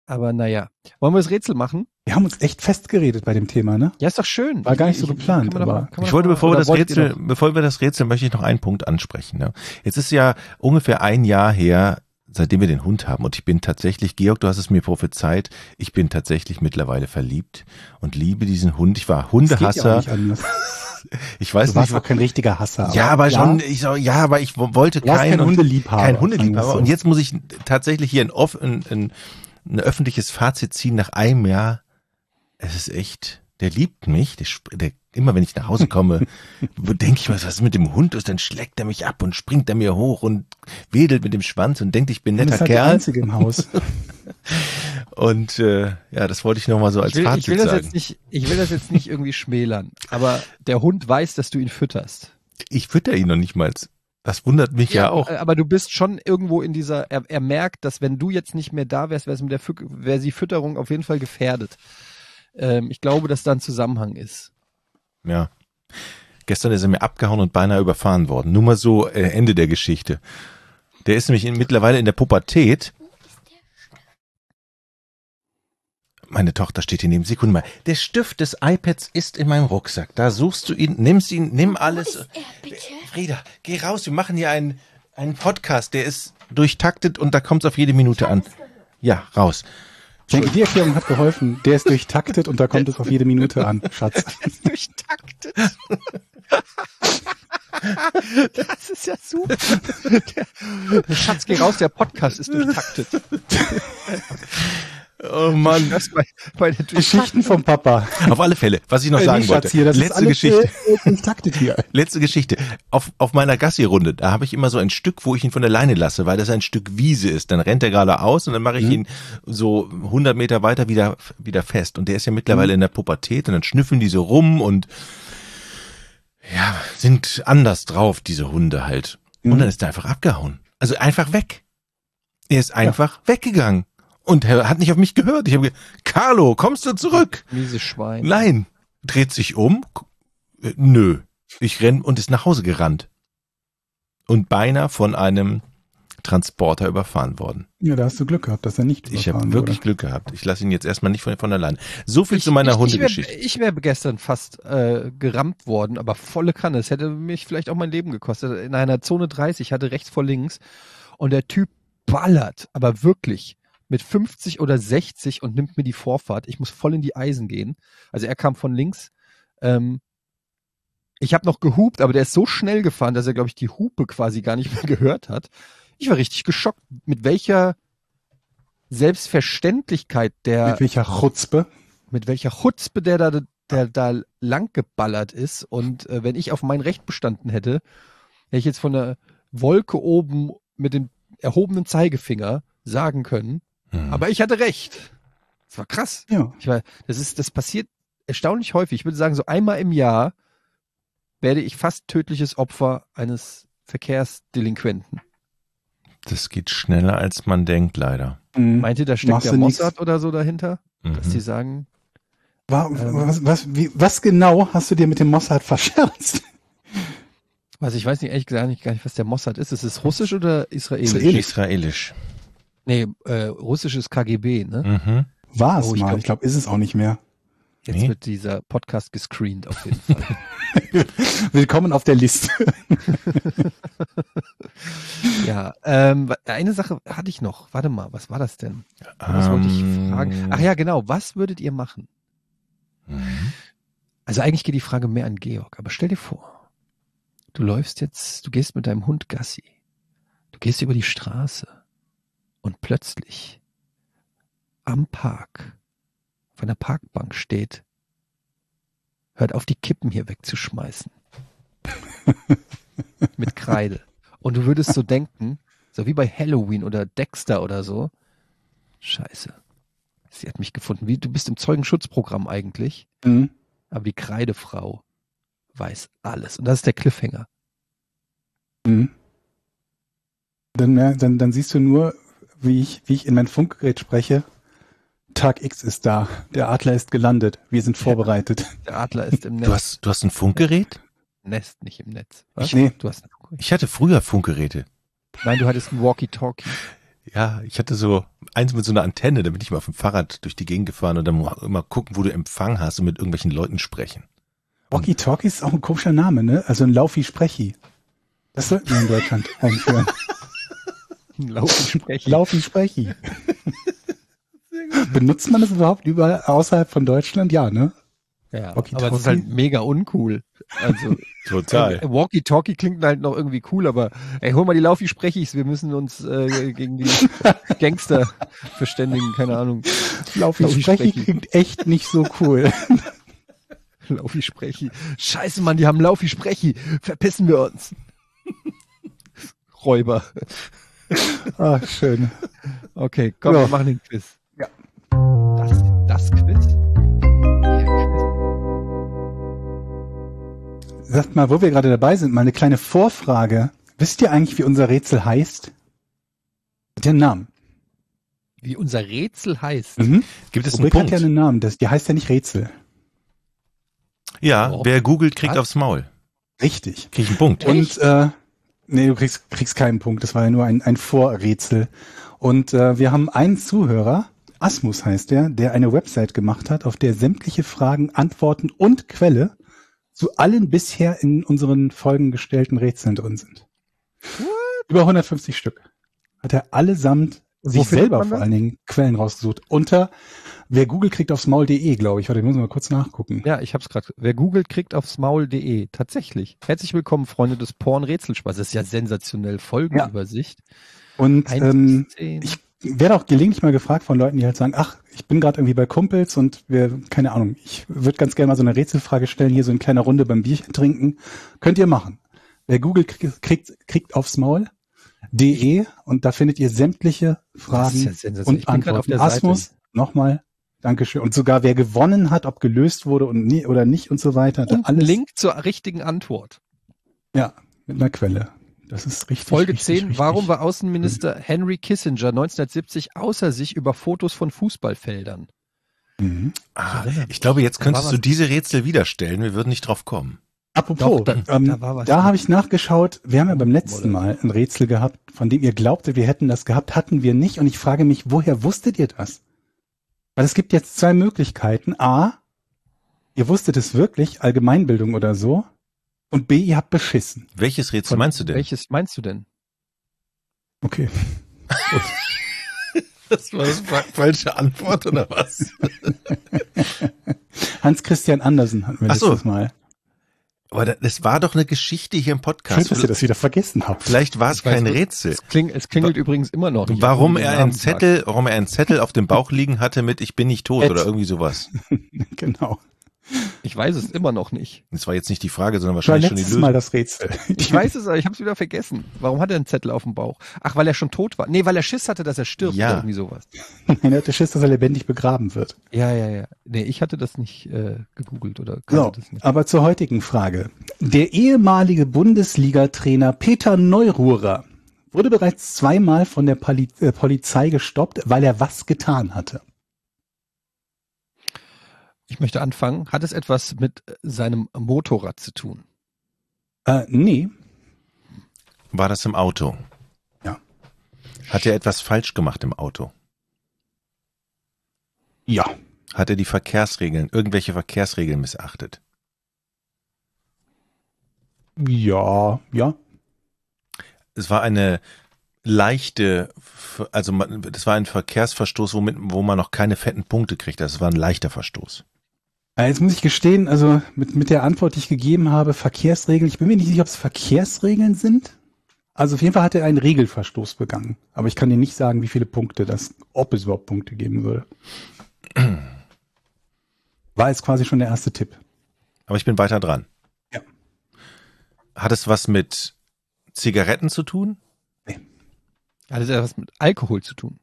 Aber naja. Wollen wir das Rätsel machen? Wir haben uns echt festgeredet bei dem Thema, ne? Ja, ist doch schön. War gar nicht so geplant, Kann man aber kann man Ich doch wollte, mal- bevor oder wollt ihr wir das Rätsel, möchte ich noch einen Punkt ansprechen. Ne? Jetzt ist ja ungefähr ein Jahr her, seitdem wir den Hund haben. Und ich bin tatsächlich, Georg, du hast es mir prophezeit, ich bin tatsächlich mittlerweile verliebt und liebe diesen Hund. Ich war das geht ja auch Hundehasser. nicht anders. Ich weiß Du warst nicht, auch kein richtiger Hasser. ja, aber klar, schon, aber ich wollte Du warst kein Hundeliebhaber. Kein sagen Hundeliebhaber. wir so. Und jetzt muss ich tatsächlich hier ein öffentliches Fazit ziehen nach einem Jahr. Es ist echt, der liebt mich. Immer wenn ich nach Hause komme, denke ich mir, was ist mit dem Hund ist, dann schlägt er mich ab und springt er mir hoch und wedelt mit dem Schwanz und denkt, ich bin ein Du bist netter halt der Kerl. Einzige im Haus. Und ja, das wollte ich nochmal so als ich Fazit will das sagen. ich will das jetzt nicht irgendwie schmälern, aber der Hund weiß, dass du ihn fütterst. Ich fütter ihn noch nicht mal. Das wundert mich ja auch. Aber du bist schon irgendwo in dieser, er merkt, dass wenn du jetzt nicht mehr da wärst, wäre die Fütterung auf jeden Fall gefährdet. Ich glaube, dass da ein Zusammenhang ist. Ja. Gestern ist er mir abgehauen und beinahe überfahren worden. Nur mal so Ende der Geschichte. Der ist nämlich mittlerweile in der Pubertät. Meine Tochter steht hier neben. Sekunde mal. Der Stift des iPads ist in meinem Rucksack. Da suchst du ihn, nimm alles. Frieda, geh raus. Wir machen hier einen Podcast. Der ist durchtaktet und da kommt es auf jede Minute an. Ja, raus. Ich denke, die Erklärung hat geholfen. Der ist durchtaktet und da kommt es auf jede Minute an, Schatz. Durchtaktet. Das ist ja super. Der Schatz, geh raus, der Podcast ist durchtaktet. Oh Mann. Das bei der Geschichten vom Papa. Auf alle Fälle, was ich noch Nee, sagen Schatz, wollte. hier, das ist Letzte alles, Geschichte. Durchtaktet hier. Letzte Geschichte. Auf meiner Gassi-Runde, da habe ich immer so ein Stück, wo ich ihn von der Leine lasse, weil das ein Stück Wiese ist. Dann rennt er geradeaus und dann mache ich ihn so 100 Meter weiter wieder fest. Und der ist ja mittlerweile in der Pubertät und dann schnüffeln die so rum und ja, sind anders drauf, diese Hunde halt. Und dann ist er einfach abgehauen. Also einfach weg. Er ist einfach weggegangen. Und er hat nicht auf mich gehört. Ich habe gesagt, Carlo, kommst du zurück? miese Schwein. Nein. Dreht sich um. Nö. Ich renn und ist nach Hause gerannt. Und beinahe von einem Transporter überfahren worden. Ja, da hast du Glück gehabt, dass er nicht Ich habe überfahren wirklich wurde. Glück gehabt. Ich lasse ihn jetzt erstmal nicht von allein. So viel zu meiner Hundegeschichte. Ich wäre gestern fast gerammt worden, aber volle Kanne. Es hätte mich vielleicht auch mein Leben gekostet. In einer Zone 30, hatte rechts vor links und der Typ ballert, aber wirklich mit 50 oder 60 und nimmt mir die Vorfahrt. Ich muss voll in die Eisen gehen. Also er kam von links. Ich habe noch gehupt, aber der ist so schnell gefahren, dass er, glaube ich, die Hupe quasi gar nicht mehr gehört hat. Ich war richtig geschockt, mit welcher Selbstverständlichkeit Mit welcher Chutzpe? der da lang geballert ist. Und wenn ich auf mein Recht bestanden hätte, hätte ich jetzt von der Wolke oben mit dem erhobenen Zeigefinger sagen können, aber ich hatte recht. Das war krass. Ja. Das passiert erstaunlich häufig. Ich würde sagen, so einmal im Jahr werde ich fast tödliches Opfer eines Verkehrsdelinquenten. Das geht schneller, als man denkt, leider. Meint ihr, da steckt Machst der du nix. Mossad oder so dahinter? Dass die Mhm. sagen, Was genau hast du dir mit dem Mossad verscherzt? ich weiß nicht, ehrlich gesagt gar nicht, was der Mossad ist. Ist es russisch oder israelisch? Israelisch. Nee, russisch ist KGB, ne? Mhm. War es Oh, ich mal. glaub- Ich glaube, ist es auch nicht mehr. Jetzt Nee. wird dieser Podcast gescreent auf jeden Fall. Willkommen auf der Liste. Ja, eine Sache hatte ich noch. Warte mal, was war das denn? Was wollte ich fragen? Ach ja, genau. Was würdet ihr machen? Mhm. Also eigentlich geht die Frage mehr an Georg, aber stell dir vor, du gehst mit deinem Hund Gassi. Du gehst über die Straße und plötzlich am Park auf einer Parkbank steht, hört auf, die Kippen hier wegzuschmeißen. Mit Kreide. Und du würdest so denken, so wie bei Halloween oder Dexter oder so, Scheiße, sie hat mich gefunden. Du bist im Zeugenschutzprogramm eigentlich, Mhm. aber die Kreidefrau weiß alles. Und das ist der Cliffhanger. Mhm. Dann siehst du nur, wie ich in mein Funkgerät spreche. Tag X ist da. Der Adler ist gelandet. Wir sind vorbereitet. Der Adler ist im Netz. Du hast ein Funkgerät? Nest, nicht im Netz. Was? Nee. Du hast ein Funkgerät. Ich hatte früher Funkgeräte. Nein, du hattest ein Walkie-Talkie. Ja, ich hatte so eins mit so einer Antenne, da bin ich mal auf dem Fahrrad durch die Gegend gefahren und dann immer gucken, wo du Empfang hast und mit irgendwelchen Leuten sprechen. Walkie-Talkie ist auch ein komischer Name, ne? Also ein Laufi-Sprechi. Das sollten wir in Deutschland einführen. Laufi-Sprechi. Laufi-Sprechi. Benutzt man das überhaupt überall außerhalb von Deutschland? Ja, ne? Ja, Walkie-Talkie? aber es ist halt mega uncool. Also Total. Walkie-Talkie klingt halt noch irgendwie cool, aber ey, hol mal die Laufi-Sprechis, wir müssen uns gegen die Gangster verständigen, keine Ahnung. Laufi-Sprechi klingt echt nicht so cool. Laufi-Sprechi. Scheiße, Mann, die haben Laufi-Sprechi. Verpissen wir uns. Räuber. Ah, schön. Okay, komm, Ja. wir machen den Quiz. Ja. Das Quiz? Sagt mal, wo wir gerade dabei sind, mal eine kleine Vorfrage. Wisst ihr eigentlich, wie unser Rätsel heißt? Hat ja einen Namen. Wie unser Rätsel heißt. Gibt es einen Rubrik hat Punkt? ja einen Namen, die heißt ja nicht Rätsel. Ja, Oh. wer googelt, kriegt Was? aufs Maul. Richtig. Krieg ich einen Punkt. Und nee, du kriegst keinen Punkt. Das war ja nur ein Vorrätsel. Und wir haben einen Zuhörer, Asmus heißt der eine Website gemacht hat, auf der sämtliche Fragen, Antworten und Quelle zu allen bisher in unseren Folgen gestellten Rätseln drin sind. Über 150 Stück. Hat er allesamt sich Wo findet selber man vor das? allen Dingen Quellen rausgesucht. Unter wer Google kriegt aufs Maul.de, glaube ich. Warte, ich muss mal kurz nachgucken. Ja, ich hab's gerade. Wer googelt, kriegt aufs Maul.de. Tatsächlich. Herzlich willkommen, Freunde des Porn-Rätselspaß. Das ist ja sensationell. Folgenübersicht. Und 1 bis 10. ich werde auch gelegentlich mal gefragt von Leuten, die halt sagen, ach, ich bin gerade irgendwie bei Kumpels und keine Ahnung, ich würde ganz gerne mal so eine Rätselfrage stellen, hier so in kleiner Runde beim Bierchen trinken. Könnt ihr machen. Wer Google kriegt aufs Maul.de und da findet ihr sämtliche Fragen Das ist ja sensationell. und Ich bin gerade auf Antworten. der Seite. Asmus, nochmal, Dankeschön. Und sogar wer gewonnen hat, ob gelöst wurde und nie, oder nicht und so weiter. Da Und ein alles, Link zur richtigen Antwort. ja, mit einer Quelle. Das ist richtig. Folge richtig, 10. richtig. Warum war Außenminister Henry Kissinger 1970 außer sich über Fotos von Fußballfeldern? Mhm. Ich glaube, jetzt Da war könntest du was. diese Rätsel wieder stellen. Wir würden nicht drauf kommen. Apropos, Doch, da war was da drin. habe ich nachgeschaut, wir haben ja beim letzten Mal ein Rätsel gehabt, von dem ihr glaubtet, wir hätten das gehabt, hatten wir nicht. Und ich frage mich, woher wusstet ihr das? Weil es gibt jetzt zwei Möglichkeiten. A, ihr wusstet es wirklich, Allgemeinbildung oder so. Und B, ihr habt beschissen. Welches Rätsel meinst du denn? Welches meinst du denn? Okay. Das war das falsche Antwort oder was? Hans-Christian Andersen hatten wir Ach so. letztes Mal. Aber das war doch eine Geschichte hier im Schön, Podcast. dass ihr das wieder vergessen habt. Vielleicht war es Ich weiß kein nicht. Rätsel. Es klingelt übrigens immer noch. Ich Warum habe er den einen Namen Zettel auf dem Bauch liegen hatte mit Ich bin nicht tot Ed. oder irgendwie sowas. Genau. gesagt. Ich weiß es immer noch nicht. Das war jetzt nicht die Frage, sondern Das war wahrscheinlich schon die letztes Lösung. Mal das Rätsel. Ich weiß es, aber ich habe es wieder vergessen. Warum hat er einen Zettel auf dem Bauch? Ach, weil er schon tot war. Nee, weil er Schiss hatte, dass er stirbt Ja. oder irgendwie sowas. Nein, er hatte Schiss, dass er lebendig begraben wird. Ja. Nee, ich hatte das nicht gegoogelt oder So, kannte das nicht. aber zur heutigen Frage. Der ehemalige Bundesliga-Trainer Peter Neururer wurde bereits zweimal von der Polizei gestoppt, weil er was getan hatte. Ich möchte anfangen. Hat es etwas mit seinem Motorrad zu tun? Nee. War das im Auto? Ja. Hat er etwas falsch gemacht im Auto? Ja. Hat er irgendwelche Verkehrsregeln missachtet? Ja. Es war eine leichte, das war ein Verkehrsverstoß, wo man noch keine fetten Punkte kriegt. Das war ein leichter Verstoß. Jetzt muss ich gestehen, also mit der Antwort, die ich gegeben habe, Verkehrsregeln, ich bin mir nicht sicher, ob es Verkehrsregeln sind. Also auf jeden Fall hat er einen Regelverstoß begangen. Aber ich kann dir nicht sagen, wie viele Punkte ob es überhaupt Punkte geben würde. War jetzt quasi schon der erste Tipp. Aber ich bin weiter dran. Ja. Hat es was mit Zigaretten zu tun? Hat es etwas mit Alkohol zu tun?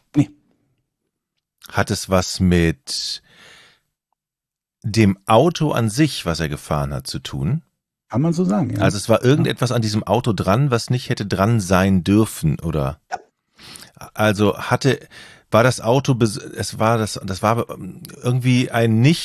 Hat es was mit dem Auto an sich, was er gefahren hat, zu tun? Kann man so sagen, ja. Also es war irgendetwas an diesem Auto dran, was nicht hätte dran sein dürfen, oder? Ja. Also war das Auto, das war irgendwie ein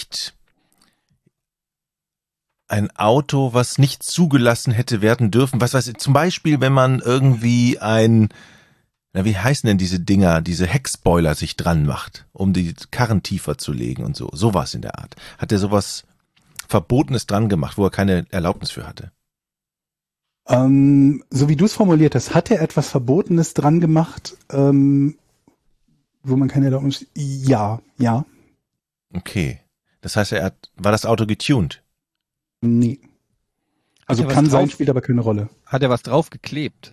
Auto, was nicht zugelassen hätte werden dürfen. Was weiß ich, zum Beispiel, wenn man irgendwie Na, wie heißen denn diese Dinger, diese Heckspoiler sich dran macht, um die Karren tiefer zu legen und so. Sowas in der Art. Hat er sowas Verbotenes dran gemacht, wo er keine Erlaubnis für hatte? So wie du es formuliert hast, hat er etwas Verbotenes dran gemacht, wo man keine Erlaubnis... Ja. Okay. Das heißt, war das Auto getuned? Nee. Also Hat er kann was sein, drauf? spielt aber keine Rolle. Hat er was draufgeklebt?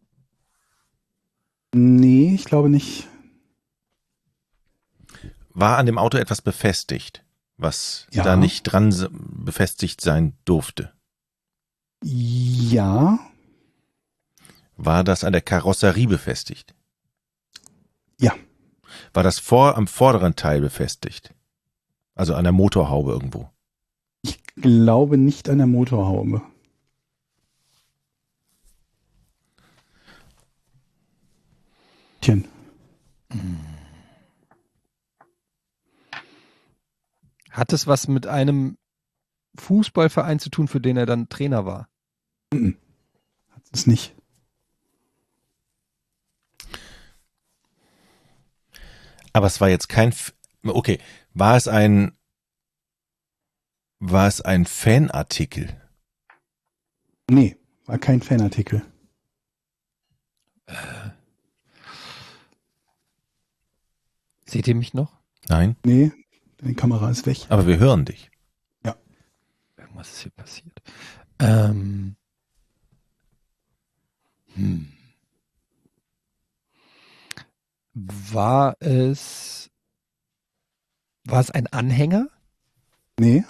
Nee, ich glaube nicht. War an dem Auto etwas befestigt, was Ja. da nicht dran befestigt sein durfte? Ja. War das an der Karosserie befestigt? Ja. War das am vorderen Teil befestigt? Also an der Motorhaube irgendwo? Ich glaube nicht an der Motorhaube. Tchen. Hat es was mit einem Fußballverein zu tun, für den er dann Trainer war? Hat es nicht. Aber es war jetzt kein... Okay, war es ein Fanartikel? Nee, war kein Fanartikel. Seht ihr mich noch? Nein, Nee, die Kamera ist weg. aber wir hören dich. Irgendwas ist hier passiert. War es ein Anhänger? Nee,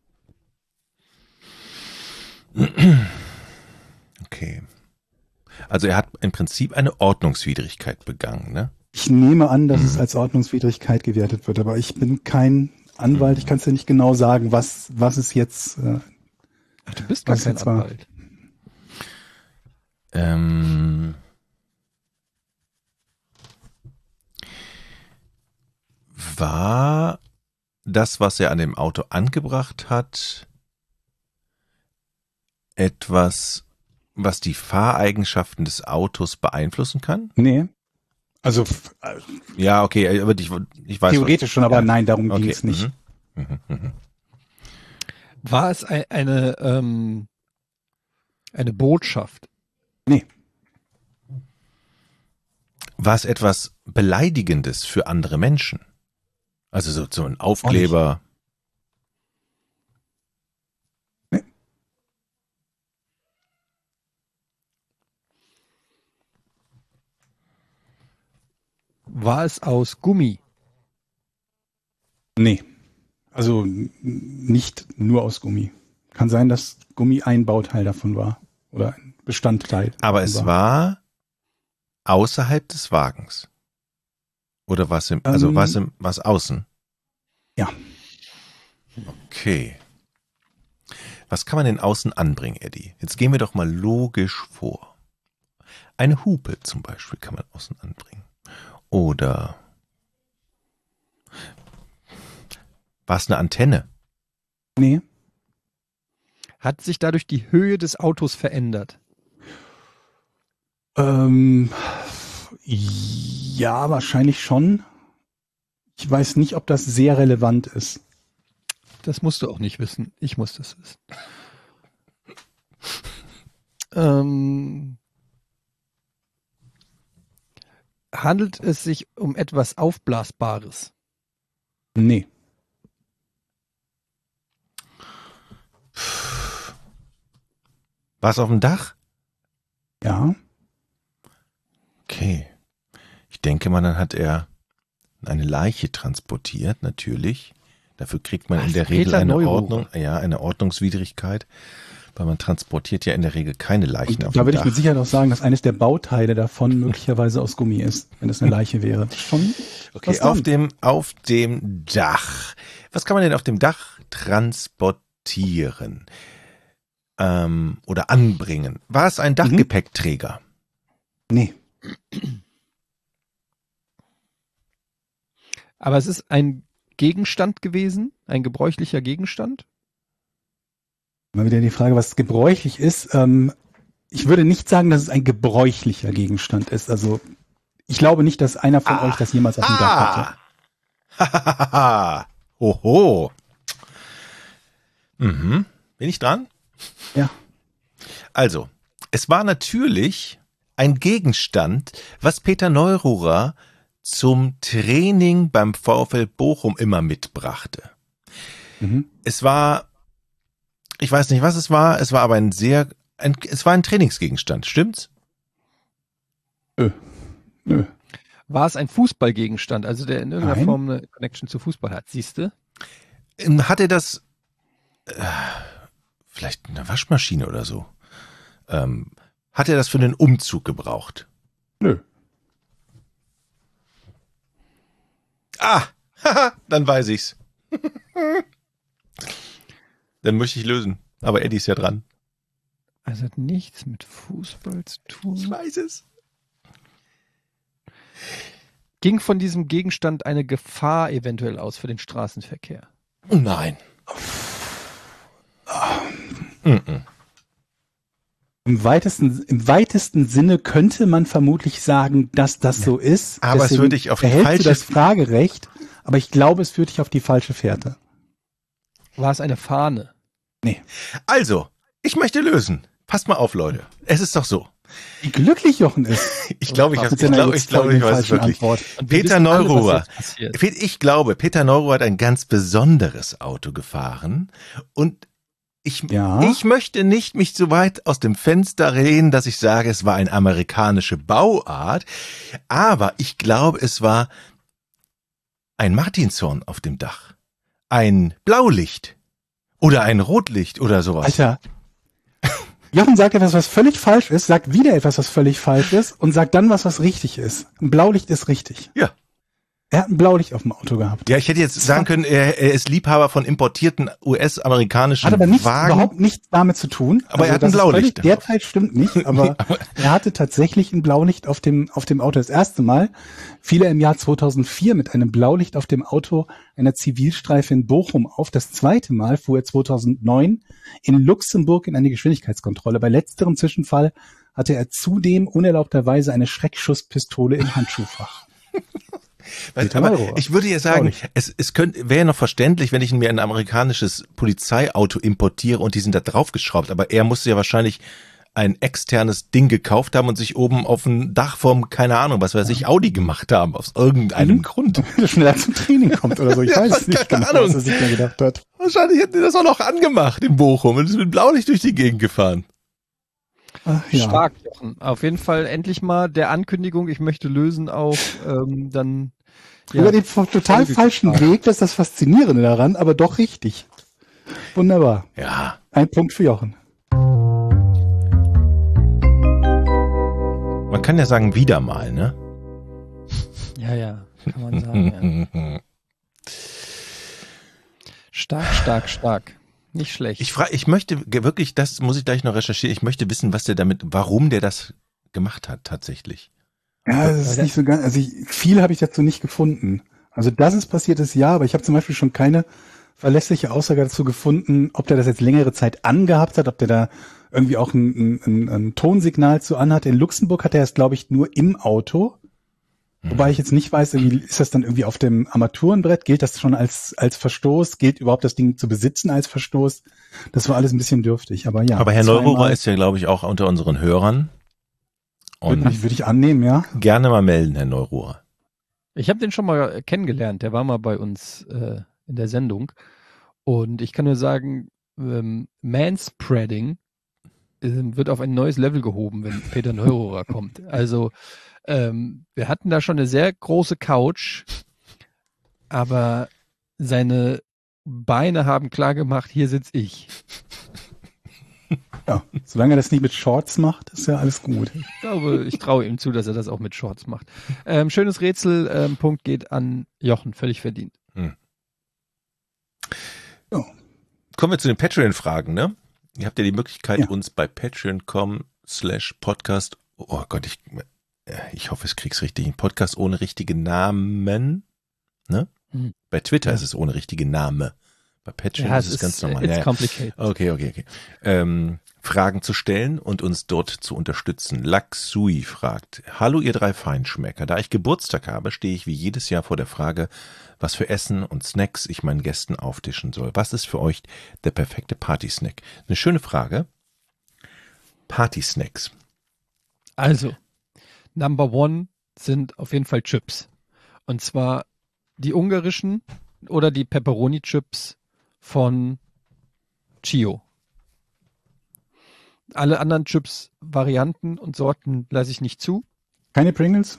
Okay. Also er hat im Prinzip eine Ordnungswidrigkeit begangen, ne? ich nehme an, dass es als Ordnungswidrigkeit gewertet wird, aber ich bin kein Anwalt, ich kann es ja nicht genau sagen, was es jetzt... Ach, du bist gar Was kein jetzt war? Anwalt. War das, was er an dem Auto angebracht hat, etwas, was die Fahreigenschaften des Autos beeinflussen kann? Nee, also Ja, okay, aber ich weiß. theoretisch schon, aber ja. nein, darum Okay. ging es nicht. War es eine Botschaft? Nee, War es etwas Beleidigendes für andere Menschen? Also so ein Aufkleber. War es aus Gummi? nee. Also nicht nur aus Gummi. Kann sein, dass Gummi ein Bauteil davon war oder ein Bestandteil. Aber davon es war außerhalb des Wagens. Oder was was außen? Ja. Okay. Was kann man denn außen anbringen, Eddie? Jetzt gehen wir doch mal logisch vor. Eine Hupe zum Beispiel kann man außen anbringen. Oder war es eine Antenne? Nee, Hat sich dadurch die Höhe des Autos verändert? ja, wahrscheinlich schon. Ich weiß nicht, ob das sehr relevant ist. Das musst du auch nicht wissen. Ich muss das wissen. Handelt es sich um etwas Aufblasbares? Nee. War es auf dem Dach? Ja. Okay. Ich denke mal, dann hat er eine Leiche transportiert, natürlich. Dafür kriegt man in der Regel Peter eine Neururer. eine Ordnungswidrigkeit, weil man transportiert ja in der Regel keine Leichen Und auf da dem würde ich Dach. mit Sicherheit auch sagen, dass eines der Bauteile davon möglicherweise aus Gummi ist, wenn es eine Leiche wäre. Schon. Okay, was dann? auf dem Dach. Was kann man denn auf dem Dach transportieren? Oder anbringen? War es ein Dachgepäckträger? Nee. Aber es ist ein Gegenstand gewesen, ein gebräuchlicher Gegenstand? Mal wieder die Frage, was gebräuchlich ist. Ich würde nicht sagen, dass es ein gebräuchlicher Gegenstand ist. Also Ich glaube nicht, dass einer von euch das jemals auf dem Dach hatte. Hahaha. Hoho. Mhm. Bin ich dran? Ja. Also, es war natürlich ein Gegenstand, was Peter Neururer zum Training beim VfL Bochum immer mitbrachte. Mhm. Es war, ich weiß nicht, was es war aber es war ein Trainingsgegenstand, stimmt's? Nö. War es ein Fußballgegenstand, also der in irgendeiner Nein. Form eine Connection zu Fußball hat, siehst du? Hat er das, vielleicht eine Waschmaschine oder so, hat er das für einen Umzug gebraucht? Nö. Haha, dann weiß ich's. Dann möchte ich lösen, aber Eddie ist ja dran. Also hat nichts mit Fußball zu tun. Ich weiß es. Ging von diesem Gegenstand eine Gefahr eventuell aus für den Straßenverkehr? Nein. Mhm. Im weitesten Sinne könnte man vermutlich sagen, dass das so ist. Aber es Deswegen würde dich auf die erhältst falsche- du das Fragerecht, aber ich glaube, es führt dich auf die falsche Fährte. War es eine Fahne? Also, ich möchte lösen. Passt mal auf, Leute. Es ist doch so. Wie glücklich Jochen ist. Ich glaube, ich Mit seiner weiß es wirklich. falschen Antwort. Und wir Peter wissen alle, was Neururer. jetzt passiert. Ich glaube, Peter Neururer hat ein ganz besonderes Auto gefahren und ich möchte nicht mich so weit aus dem Fenster lehnen, dass ich sage, es war eine amerikanische Bauart, aber ich glaube, es war ein Martinshorn auf dem Dach, ein Blaulicht oder ein Rotlicht oder sowas. Alter. Jochen sagt etwas, was völlig falsch ist, sagt wieder etwas, was völlig falsch ist und sagt dann was richtig ist. Ein Blaulicht ist richtig. Ja. Er hat ein Blaulicht auf dem Auto gehabt. Ja, ich hätte jetzt sagen können, er ist Liebhaber von importierten US-amerikanischen Hat aber Wagen. überhaupt nichts damit zu tun. Aber er hat ein das ist Blaulicht völlig- Der Teil stimmt nicht, aber er hatte tatsächlich ein Blaulicht auf dem Auto. Das erste Mal fiel er im Jahr 2004 mit einem Blaulicht auf dem Auto einer Zivilstreife in Bochum auf. Das zweite Mal fuhr er 2009 in Luxemburg in eine Geschwindigkeitskontrolle. Bei letzterem Zwischenfall hatte er zudem unerlaubterweise eine Schreckschusspistole im Handschuhfach. Weißt, Peter aber Neururer. ich würde ja sagen, es wäre noch verständlich, wenn ich mir ein amerikanisches Polizeiauto importiere und die sind da draufgeschraubt, aber er musste ja wahrscheinlich ein externes Ding gekauft haben und sich oben auf ein Dach vom, keine Ahnung, was weiß ich, Audi gemacht haben, aus irgendeinem Grund. Schneller zum Training kommt oder so. Ich Ja, weiß es nicht keine genau, Ahnung. was er sich da gedacht hat. Wahrscheinlich hätten die das auch noch angemacht in Bochum und ist mit Blaulicht durch die Gegend gefahren. Ach, ja. Stark, Jochen. Auf jeden Fall endlich mal der Ankündigung, ich möchte lösen auch dann Über den total Folge falschen gefahren. Weg, das ist das Faszinierende daran, aber doch richtig. Wunderbar. Ja. Ein Punkt für Jochen. Man kann ja sagen, wieder mal, ne? Ja, kann man sagen. Ja. Stark. Nicht schlecht. Ich möchte wirklich, das muss ich gleich noch recherchieren, ich möchte wissen, warum der das gemacht hat, tatsächlich. Ja, das ist nicht so ganz, viel habe ich dazu nicht gefunden. Also, dass es passiert ist, ja, aber ich habe zum Beispiel schon keine verlässliche Aussage dazu gefunden, ob der das jetzt längere Zeit angehabt hat, ob der da irgendwie auch ein Tonsignal zu anhat. In Luxemburg hat er es, glaube ich, nur im Auto. Wobei ich jetzt nicht weiß, irgendwie ist das dann irgendwie auf dem Armaturenbrett? Gilt das schon als Verstoß? Gilt überhaupt das Ding zu besitzen als Verstoß? Das war alles ein bisschen dürftig, aber ja. Aber Herr zweimal Neururer ist ja, glaube ich, auch unter unseren Hörern. Und würde ich annehmen, ja. gerne mal melden, Herr Neururer. Ich habe den schon mal kennengelernt, der war mal bei uns in der Sendung und ich kann nur sagen, Manspreading wird auf ein neues Level gehoben, wenn Peter Neururer kommt. Also wir hatten da schon eine sehr große Couch, aber seine Beine haben klar gemacht, hier sitz ich. Ja, solange er das nicht mit Shorts macht, ist ja alles gut. Ich traue ihm zu, dass er das auch mit Shorts macht. Schönes Rätsel, Punkt geht an Jochen, völlig verdient. Ja. Kommen wir zu den Patreon-Fragen, ne? Ihr habt ja die Möglichkeit, Ja. uns bei patreon.com/podcast, oh Gott, ich hoffe, ich krieg's richtig, ein Podcast ohne richtige Namen, ne? Mhm. Bei Twitter ist es ohne richtige Name. Bei Patreon ist es ganz normal. It's Ja. complicated. Okay. Fragen zu stellen und uns dort zu unterstützen. Laksui fragt: Hallo ihr 3 Feinschmecker, da ich Geburtstag habe, stehe ich wie jedes Jahr vor der Frage, was für Essen und Snacks ich meinen Gästen auftischen soll. Was ist für euch der perfekte Partysnack? Eine schöne Frage. Partysnacks. Also, Number One sind auf jeden Fall Chips. Und zwar die ungarischen oder die Pepperoni-Chips von Chio. Alle anderen Chips-Varianten und Sorten lasse ich nicht zu. Keine Pringles?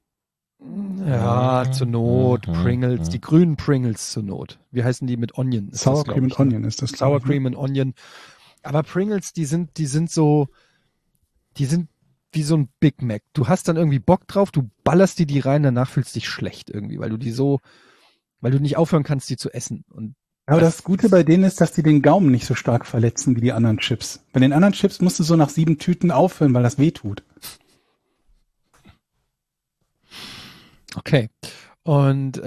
Ja, zur Not, Pringles, die grünen Pringles zur Not. Wie heißen die mit Onion? Ist Sour das, Cream glaub ich, and Onion ist das. Sour Cream and Onion. Aber Pringles, die sind wie so ein Big Mac. Du hast dann irgendwie Bock drauf, du ballerst dir die rein, danach fühlst du dich schlecht irgendwie, weil du nicht aufhören kannst, die zu essen. Und Aber das Gute bei denen ist, dass die den Gaumen nicht so stark verletzen wie die anderen Chips. Bei den anderen Chips musst du so nach 7 Tüten aufhören, weil das weh tut. okay. Und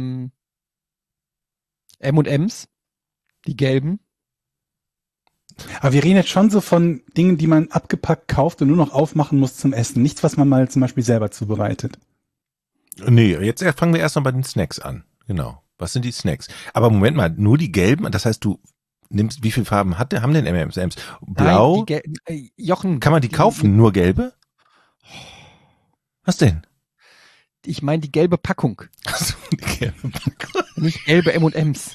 M&M's, die gelben. Aber wir reden jetzt schon so von Dingen, die man abgepackt kauft und nur noch aufmachen muss zum Essen. Nichts, was man mal zum Beispiel selber zubereitet. Nee, jetzt fangen wir erstmal bei den Snacks an. Genau. Was sind die Snacks? Aber Moment mal, nur die gelben? Das heißt, du nimmst, wie viele Farben haben denn M&M's? Blau? Nein, Jochen. Kann man die kaufen? Nur gelbe? Was denn? Ich meine die gelbe Packung. Achso, die gelbe Packung. Nicht gelbe M&M's.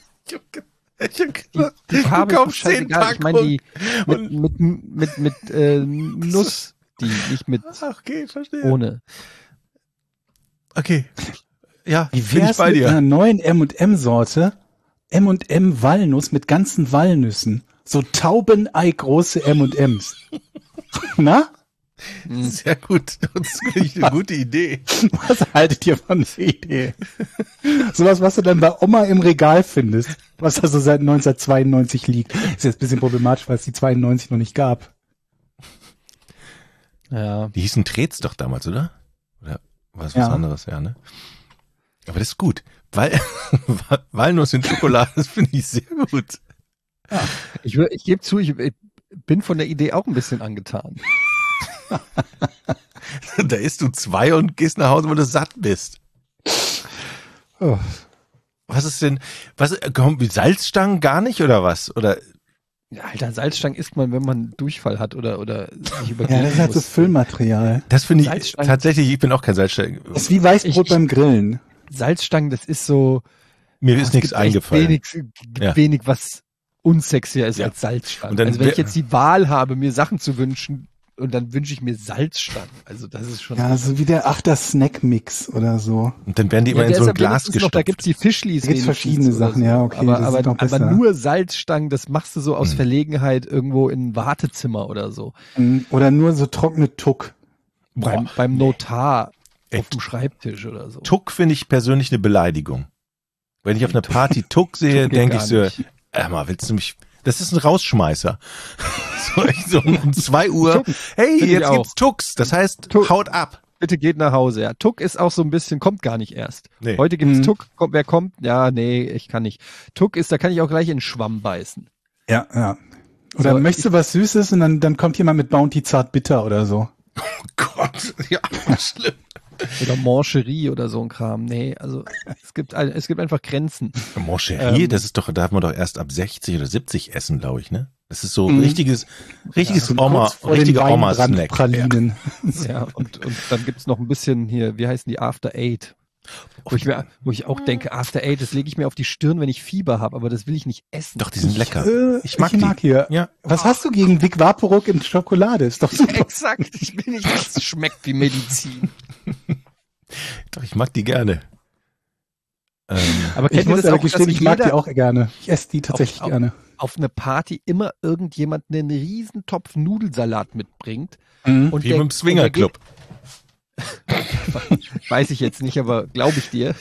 Die Farbe du kaufst ist scheißegal. Ich meine die mit Nuss, die nicht mit Okay, verstehe. ohne. Okay. Ja, Wie bin ich wär's bei mit dir. einer neuen M&M-Sorte? M&M Walnuss mit ganzen Walnüssen. So Taubenei große M&M's. Na? Sehr gut. Das ist wirklich eine gute Idee. Was haltet ihr von der Idee? Sowas, was du dann bei Oma im Regal findest, was da so seit 1992 liegt. Ist jetzt ein bisschen problematisch, weil es die 92 noch nicht gab. Ja. Die hießen Trets doch damals, oder? Oder was Ja. anderes, ja, ne? Aber das ist gut. Walnuss in Schokolade, das finde ich sehr gut. Ich gebe zu, ich bin von der Idee auch ein bisschen angetan. Da isst du 2 und gehst nach Hause, wo du satt bist. Oh. Was ist denn, kommt Salzstangen gar nicht oder was? Oder Ja, Alter, Salzstangen isst man, wenn man Durchfall hat oder sich übergeben Ja, das ist halt so muss. Füllmaterial. das finde ich Salzstangen. tatsächlich, ich bin auch kein Salzstangen. Das ist wie Weißbrot Ich- beim Grillen. Salzstangen, das ist so. Mir es ist nichts gibt echt eingefallen. Ja. Wenig, was unsexier ist Ja. als Salzstangen. Und dann Also wenn ich wär- jetzt die Wahl habe, mir Sachen zu wünschen, und dann wünsche ich mir Salzstangen. Also das ist schon. Ja, so wie der Achter Snack-Mix oder so. Und dann werden die immer Ja, in der so ist ein ja Glas wenigstens noch, da gestopft. gibt's die Fischlis. Da gibt's wenigstens verschiedene oder Sachen, ja, okay, das ist noch aber besser. nur Salzstangen, das machst du so aus Verlegenheit irgendwo in ein Wartezimmer oder so. Oder nur so trockene Tuck. Beim Notar auf Echt? dem Schreibtisch oder so. Tuck finde ich persönlich eine Beleidigung. Wenn ich auf einer Party Tuck sehe, Tuck geht denke ich gar so, nicht. mal, willst du mich, das ist ein Rausschmeißer. so um 2 Uhr, Tuck hey, finde ich jetzt auch. gibt's Tucks, das heißt, Tuck. haut ab. Bitte geht nach Hause. Ja, Tuck ist auch so ein bisschen, kommt gar nicht erst. Nee. Heute gibt's Mhm. Tuck, wer kommt? Ja, nee, ich kann nicht. Tuck ist, da kann ich auch gleich in den Schwamm beißen. Ja, ja. Oder So, möchtest du was Süßes und dann kommt jemand mit Bounty zart bitter oder so. Oh Gott, ja, schlimm. Oder Mancherie oder so ein Kram. Nee, also es gibt einfach Grenzen. Moncherie, das ist doch, darf man doch erst ab 60 oder 70 essen, glaube ich, ne? Das ist so Mhm. richtiges So Oma, kurz vor den richtige Oma-Snack. Weinbrandpralinen. Ja, und dann gibt's noch ein bisschen hier, wie heißen die, After Eight. Wo ich auch denke, After Eight, das lege ich mir auf die Stirn, wenn ich Fieber habe, aber das will ich nicht essen. Doch, die sind lecker. Ich mag mag die. hier. Ja. Was hast du gegen Vic Vaporub in Schokolade? Ist doch super. Exakt, ich will nicht, dass es schmeckt wie Medizin. Doch, ich mag die gerne. Aber Ich kennt ihr muss das aber auch, gestehen, dass ich mag die jeder auch gerne. Ich esse die tatsächlich auf- gerne. auf eine Party immer irgendjemand einen riesen Topf Nudelsalat mitbringt? Mhm. Und Wie beim Swingerclub. Weiß ich jetzt nicht, aber glaube ich dir.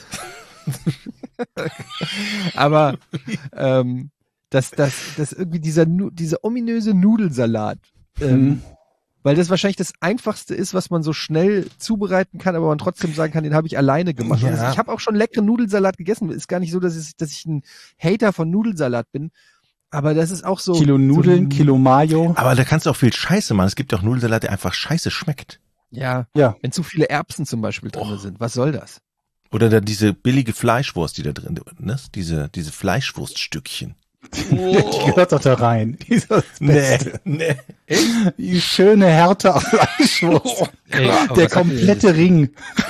Aber dass irgendwie dieser ominöse Nudelsalat, weil das wahrscheinlich das Einfachste ist, was man so schnell zubereiten kann, aber man trotzdem sagen kann, den habe ich alleine gemacht. Ja. Also ich habe auch schon leckeren Nudelsalat gegessen. Ist gar nicht so, dass ich ein Hater von Nudelsalat bin. Aber das ist auch so. Kilo Nudeln, so, Kilo Mayo. Aber da kannst du auch viel Scheiße machen. Es gibt ja auch Nudelsalat, der einfach scheiße schmeckt. Ja. Ja. Wenn zu viele Erbsen zum Beispiel drin sind, was soll das? Oder dann diese billige Fleischwurst, die da drin ist, diese Fleischwurststückchen. Die gehört doch da rein. Die ist das Beste. Nee. Die schöne Härte auf Fleischwurst. Ey, aber Der was habt ihr komplette Ring.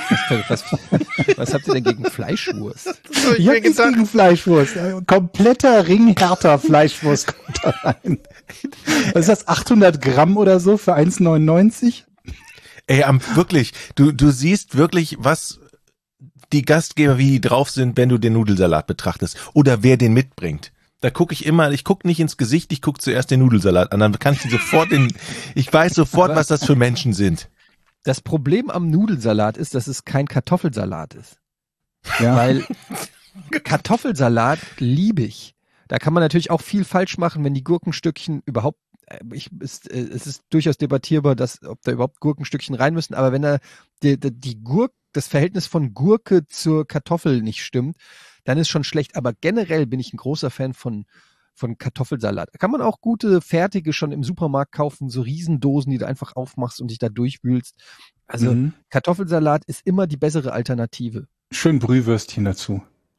Was habt ihr denn gegen Fleischwurst? Ich hab nichts gegen Fleischwurst. Ein kompletter Ring härter Fleischwurst kommt da rein. Was ist das, 800 Gramm oder so für 1,99? Ey, wirklich, du siehst wirklich, was die Gastgeber, wie die drauf sind, wenn du den Nudelsalat betrachtest. Oder wer den mitbringt. Da gucke ich immer, ich gucke nicht ins Gesicht, ich gucke zuerst den Nudelsalat an. Dann kann ich ich weiß sofort, was das für Menschen sind. Das Problem am Nudelsalat ist, dass es kein Kartoffelsalat ist. Ja. Weil Kartoffelsalat liebe ich. Da kann man natürlich auch viel falsch machen, wenn die Gurkenstückchen überhaupt, es ist durchaus debattierbar, ob da überhaupt Gurkenstückchen rein müssen, aber wenn da das Verhältnis von Gurke zur Kartoffel nicht stimmt, dann ist schon schlecht. Aber generell bin ich ein großer Fan von Kartoffelsalat. Da kann man auch gute, fertige schon im Supermarkt kaufen, so Riesendosen, die du einfach aufmachst und dich da durchwühlst. Also Kartoffelsalat ist immer die bessere Alternative. Schön Brühwürstchen dazu.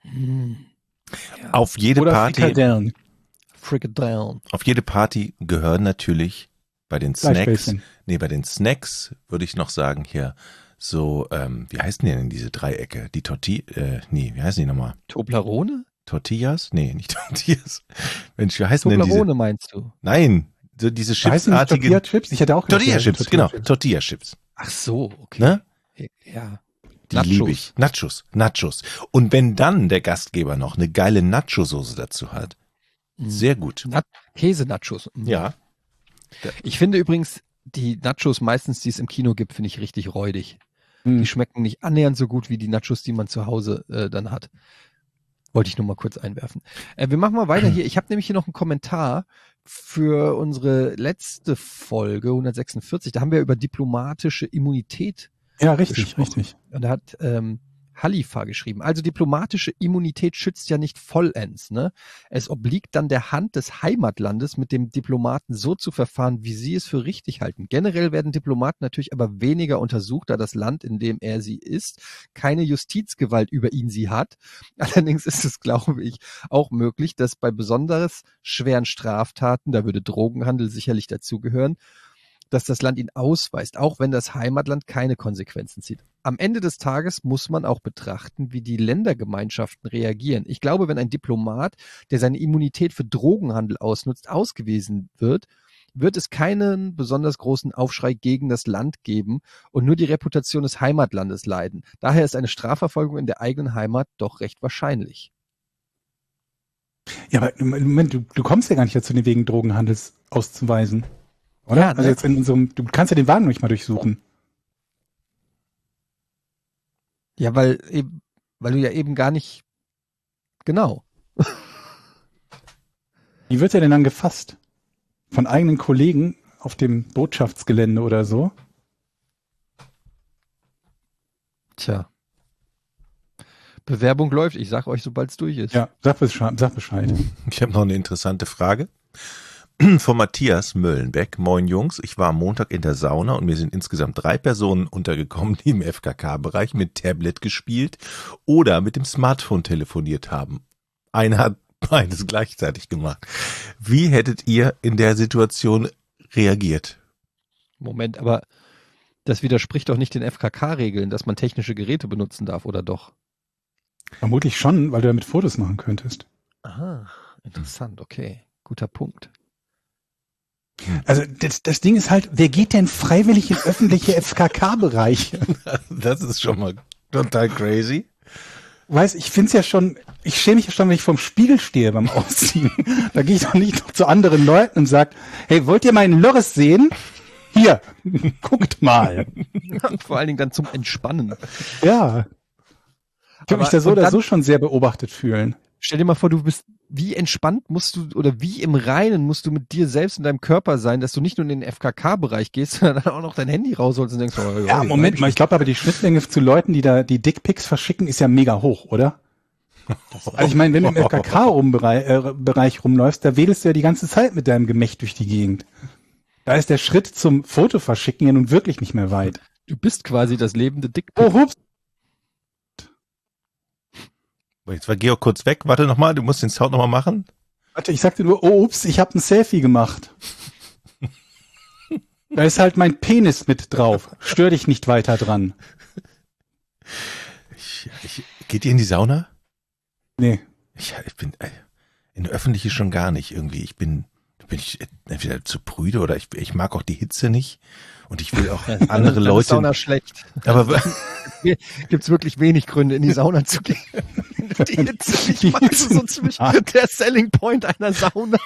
Ja. Auf jede Oder Party. Frikadellen. Auf jede Party gehören natürlich bei den Snacks, würde ich noch sagen, hier so, wie heißen die denn diese Dreiecke? Die wie heißen die nochmal? Toblerone? Tortillas? Nee, nicht Tortillas. Mensch, wie heißen denn diese? Toblerone meinst du? Nein, so diese Heißen die chipsartigen. Tortilla-Chips? Ich hätte auch gedacht, Tortilla-Chips, genau, Tortilla-Chips. Ach so, okay. Ne? Ja. Die liebe ich. Nachos. Und wenn dann der Gastgeber noch eine geile Nacho-Soße dazu hat, sehr gut. Käse-Nachos. Ja. Ich finde übrigens, die Nachos meistens, die es im Kino gibt, finde ich richtig räudig. Die schmecken nicht annähernd so gut wie die Nachos, die man zu Hause dann hat. Wollte ich nur mal kurz einwerfen. Wir machen mal weiter hier. Ich habe nämlich hier noch einen Kommentar für unsere letzte Folge, 146. Da haben wir über diplomatische Immunität Ja, richtig. Und da hat Halifa geschrieben. Also diplomatische Immunität schützt ja nicht vollends. Ne? Es obliegt dann der Hand des Heimatlandes, mit dem Diplomaten so zu verfahren, wie sie es für richtig halten. Generell werden Diplomaten natürlich aber weniger untersucht, da das Land, in dem er sie ist, keine Justizgewalt über ihn sie hat. Allerdings ist es, glaube ich, auch möglich, dass bei besonders schweren Straftaten, da würde Drogenhandel sicherlich dazugehören, dass das Land ihn ausweist, auch wenn das Heimatland keine Konsequenzen zieht. Am Ende des Tages muss man auch betrachten, wie die Ländergemeinschaften reagieren. Ich glaube, wenn ein Diplomat, der seine Immunität für Drogenhandel ausnutzt, ausgewiesen wird, wird es keinen besonders großen Aufschrei gegen das Land geben und nur die Reputation des Heimatlandes leiden. Daher ist eine Strafverfolgung in der eigenen Heimat doch recht wahrscheinlich. Ja, aber Moment, du kommst ja gar nicht dazu, den wegen Drogenhandels auszuweisen. Oder? Ja, ne? Also jetzt in unserem, du kannst ja den Wagen nicht mal durchsuchen. Ja, weil du ja eben gar nicht, genau. Wie wird er denn dann gefasst? Von eigenen Kollegen auf dem Botschaftsgelände oder so? Tja. Bewerbung läuft. Ich sag euch, sobald es durch ist. Ja, sag Bescheid. Ich habe noch eine interessante Frage. Von Matthias Möllenbeck. Moin Jungs, ich war am Montag in der Sauna und mir sind insgesamt 3 Personen untergekommen, die im FKK-Bereich mit Tablet gespielt oder mit dem Smartphone telefoniert haben. Einer hat beides gleichzeitig gemacht. Wie hättet ihr in der Situation reagiert? Moment, aber das widerspricht doch nicht den FKK-Regeln, dass man technische Geräte benutzen darf, oder doch? Vermutlich schon, weil du damit Fotos machen könntest. Aha, interessant, okay. Guter Punkt. Also das Ding ist halt, wer geht denn freiwillig in öffentliche FKK-Bereiche? Das ist schon mal total crazy. Ich find's ja schon, ich schäme mich ja schon, wenn ich vorm Spiegel stehe beim Ausziehen. Da gehe ich doch nicht noch zu anderen Leuten und sag, hey, wollt ihr meinen Loris sehen? Hier, guckt mal. Vor allen Dingen dann zum Entspannen. Ja. Ich würde mich da so oder so schon sehr beobachtet fühlen. Stell dir mal vor, du bist, wie entspannt musst du oder wie im Reinen musst du mit dir selbst und deinem Körper sein, dass du nicht nur in den FKK-Bereich gehst, sondern dann auch noch dein Handy rausholst und denkst, ja, Moment mal, ich glaube aber die Schnittmenge zu Leuten, die da die Dickpics verschicken, ist ja mega hoch, oder? Also ich meine, wenn du im FKK-Bereich rumläufst, da wedelst du ja die ganze Zeit mit deinem Gemächt durch die Gegend. Da ist der Schritt zum Foto verschicken ja nun wirklich nicht mehr weit. Du bist quasi das lebende Dickpick. Oh, hups. Jetzt war Georg kurz weg. Warte nochmal, du musst den Sound nochmal machen. Warte, ich sagte nur, oh, ups, ich habe ein Selfie gemacht. Da ist halt mein Penis mit drauf. Stör dich nicht weiter dran. Geht ihr in die Sauna? Nee. Ich bin in der öffentliche schon gar nicht irgendwie. Bin ich entweder zu prüde oder ich mag auch die Hitze nicht und ich will auch andere Leute. Ist Sauna schlecht. Aber Gibt's wirklich wenig Gründe, in die Sauna zu gehen. Die Hitze nicht magst, so zwischen der Selling Point einer Sauna.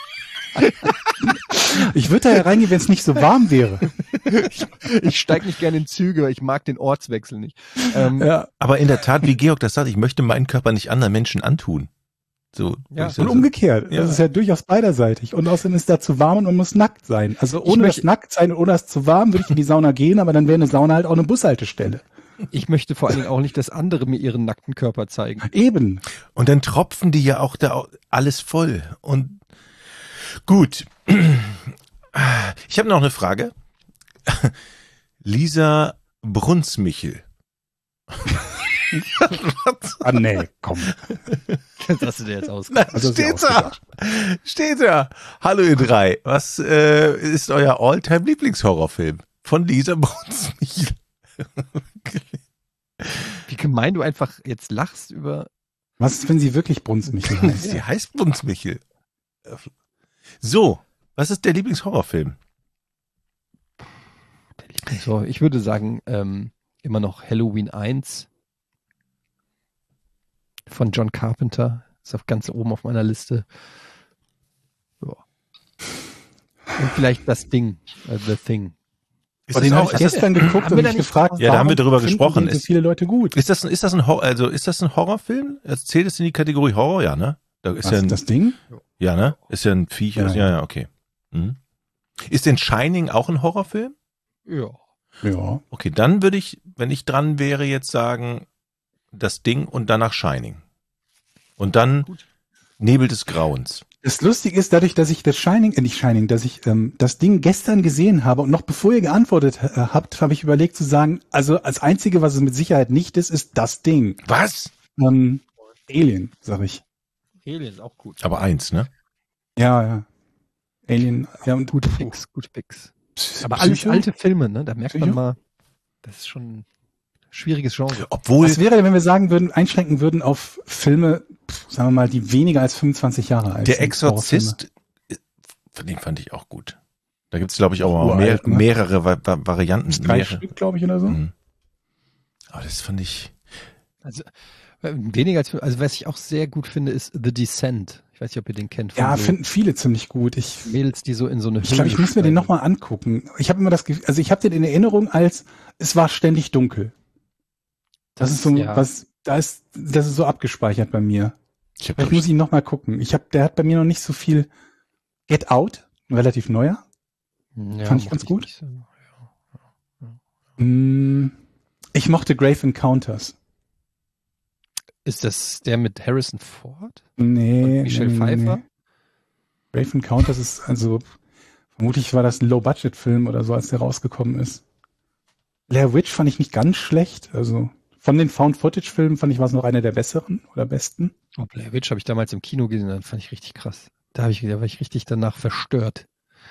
Ich würde da ja reingehen, wenn es nicht so warm wäre. Ich steige nicht gerne in Züge, weil ich mag den Ortswechsel nicht. Ja. Aber in der Tat, wie Georg das sagt, ich möchte meinen Körper nicht anderen Menschen antun. So, Ja. ich so- Und umgekehrt. Ja. Das ist ja durchaus beiderseitig. Und außerdem ist da zu warm und man muss nackt sein. Also ohne das Nacktsein und ohne das zu warm würde ich in die Sauna gehen, aber dann wäre eine Sauna halt auch eine Bushaltestelle. Ich möchte vor allen Dingen auch nicht, dass andere mir ihren nackten Körper zeigen. Eben. Und dann tropfen die ja auch da alles voll. Und gut. Ich habe noch eine Frage. Lisa Brunsmichel. Ah, nee, komm. Das hast du dir jetzt Nein, ausgedacht. Also steht da. Steht da. Hallo ihr drei. Was ist euer All-Time-Lieblingshorrorfilm? Von Lisa Brunsmichel. Wie gemein du einfach jetzt lachst über... Was ist, wenn sie wirklich Brunsmichel heißt? Sie heißt Brunsmichel. So, was ist der Lieblingshorrorfilm? So, ich würde sagen, immer noch Halloween 1 von John Carpenter. Ist auf ganz oben auf meiner Liste. Ja. Und vielleicht das Ding, The Thing. Ist Aber den habe ich ist das, gestern geguckt haben und wir da mich nicht gefragt, Ja, da haben wir warum drüber finden gesprochen. den so viele Leute gut. ist das ein Horrorfilm? Zählt es in die Kategorie Horror? Ja, ne? Da ist Was, ja ein, das Ding? ja, ne? Ist ja ein Viech. Ja. Ja, okay. Mhm. Ist denn Shining auch ein Horrorfilm? Ja. Ja. Okay, dann würde ich, wenn ich dran wäre, jetzt sagen, das Ding und danach Shining. Und dann Gut. Nebel des Grauens. Das Lustige ist, dadurch, dass ich das dass ich das Ding gestern gesehen habe und noch bevor ihr geantwortet habt, habe ich überlegt zu sagen, also als einzige, was es mit Sicherheit nicht ist, ist das Ding. Was? Alien, sag ich. Alien ist auch gut. Aber eins, ne? Ja, ja. Alien, ja, und Gute Picks. Aber Psycho? alles alte Filme, ne? Da merkt man Psycho? mal, das ist schon ein schwieriges Genre. Obwohl, Was wäre denn, wenn wir sagen würden, einschränken würden auf Filme, sagen wir mal, die weniger als 25 Jahre alt der sind? Exorzist, den fand ich auch gut. Da gibt's, glaube ich, auch Uralt, ne? mehrere Varianten. Horrorfilme. 3 Mehrere. Stück, glaube ich, oder so. Mhm. Aber das fand ich. Also, weniger als, also was ich auch sehr gut finde, ist The Descent. Ich weiß nicht, ob ihr den kennt. Von Ja, so finden viele ziemlich gut. Mädels, die so in so eine Ich glaube, ich muss mir den nochmal angucken. Ich habe immer das Gefühl, also ich habe den in Erinnerung als, es war ständig dunkel. Das ist so, ja. das ist so abgespeichert bei mir. Ich Vielleicht muss ich ihn nochmal gucken. Der hat bei mir noch nicht so viel. Get Out, ein relativ neuer. Ja, fand ich mochte ganz gut. nicht so. Ich mochte Grave Encounters. Ist das der mit Harrison Ford? Nee. Und Michelle Pfeiffer? Grave Encounters ist, also, vermutlich war das ein Low-Budget-Film oder so, als der rausgekommen ist. Blair Witch fand ich nicht ganz schlecht. Also, von den Found-Footage-Filmen fand ich, war es noch einer der besseren oder besten. Oh, Blair Witch habe ich damals im Kino gesehen, das fand ich richtig krass. Da war ich richtig danach verstört.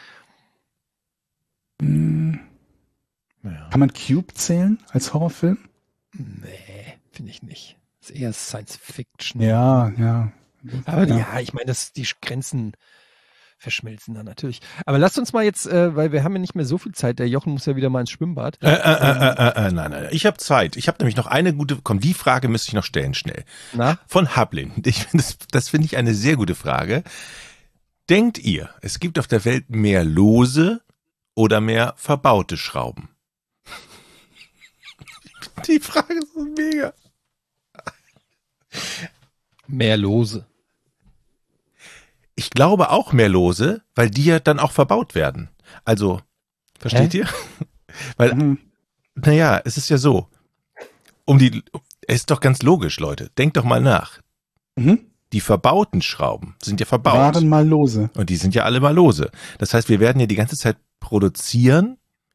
Hm. Ja. Kann man Cube zählen als Horrorfilm? Nee, finde ich nicht. Das ist eher Science Fiction. Ja, ja. Aber ja, ich meine, die Grenzen verschmelzen dann natürlich. Aber lasst uns mal jetzt, weil wir haben ja nicht mehr so viel Zeit, der Jochen muss ja wieder mal ins Schwimmbad. Nein. Ich habe Zeit. Ich habe nämlich noch eine gute. Komm, die Frage müsste ich noch stellen, schnell. Na? Von Hablin. Das finde ich eine sehr gute Frage. Denkt ihr, es gibt auf der Welt mehr lose oder mehr verbaute Schrauben? Die Frage ist so mega. Mehr Lose. Ich glaube auch mehr lose, weil die ja dann auch verbaut werden. Also, versteht ihr? Weil, naja, es ist ja so. Es ist doch ganz logisch, Leute. Denkt doch mal nach. Die verbauten Schrauben sind ja verbaut. Waren mal lose. Und die sind ja alle mal lose. Das heißt, wir werden ja die ganze Zeit produzieren.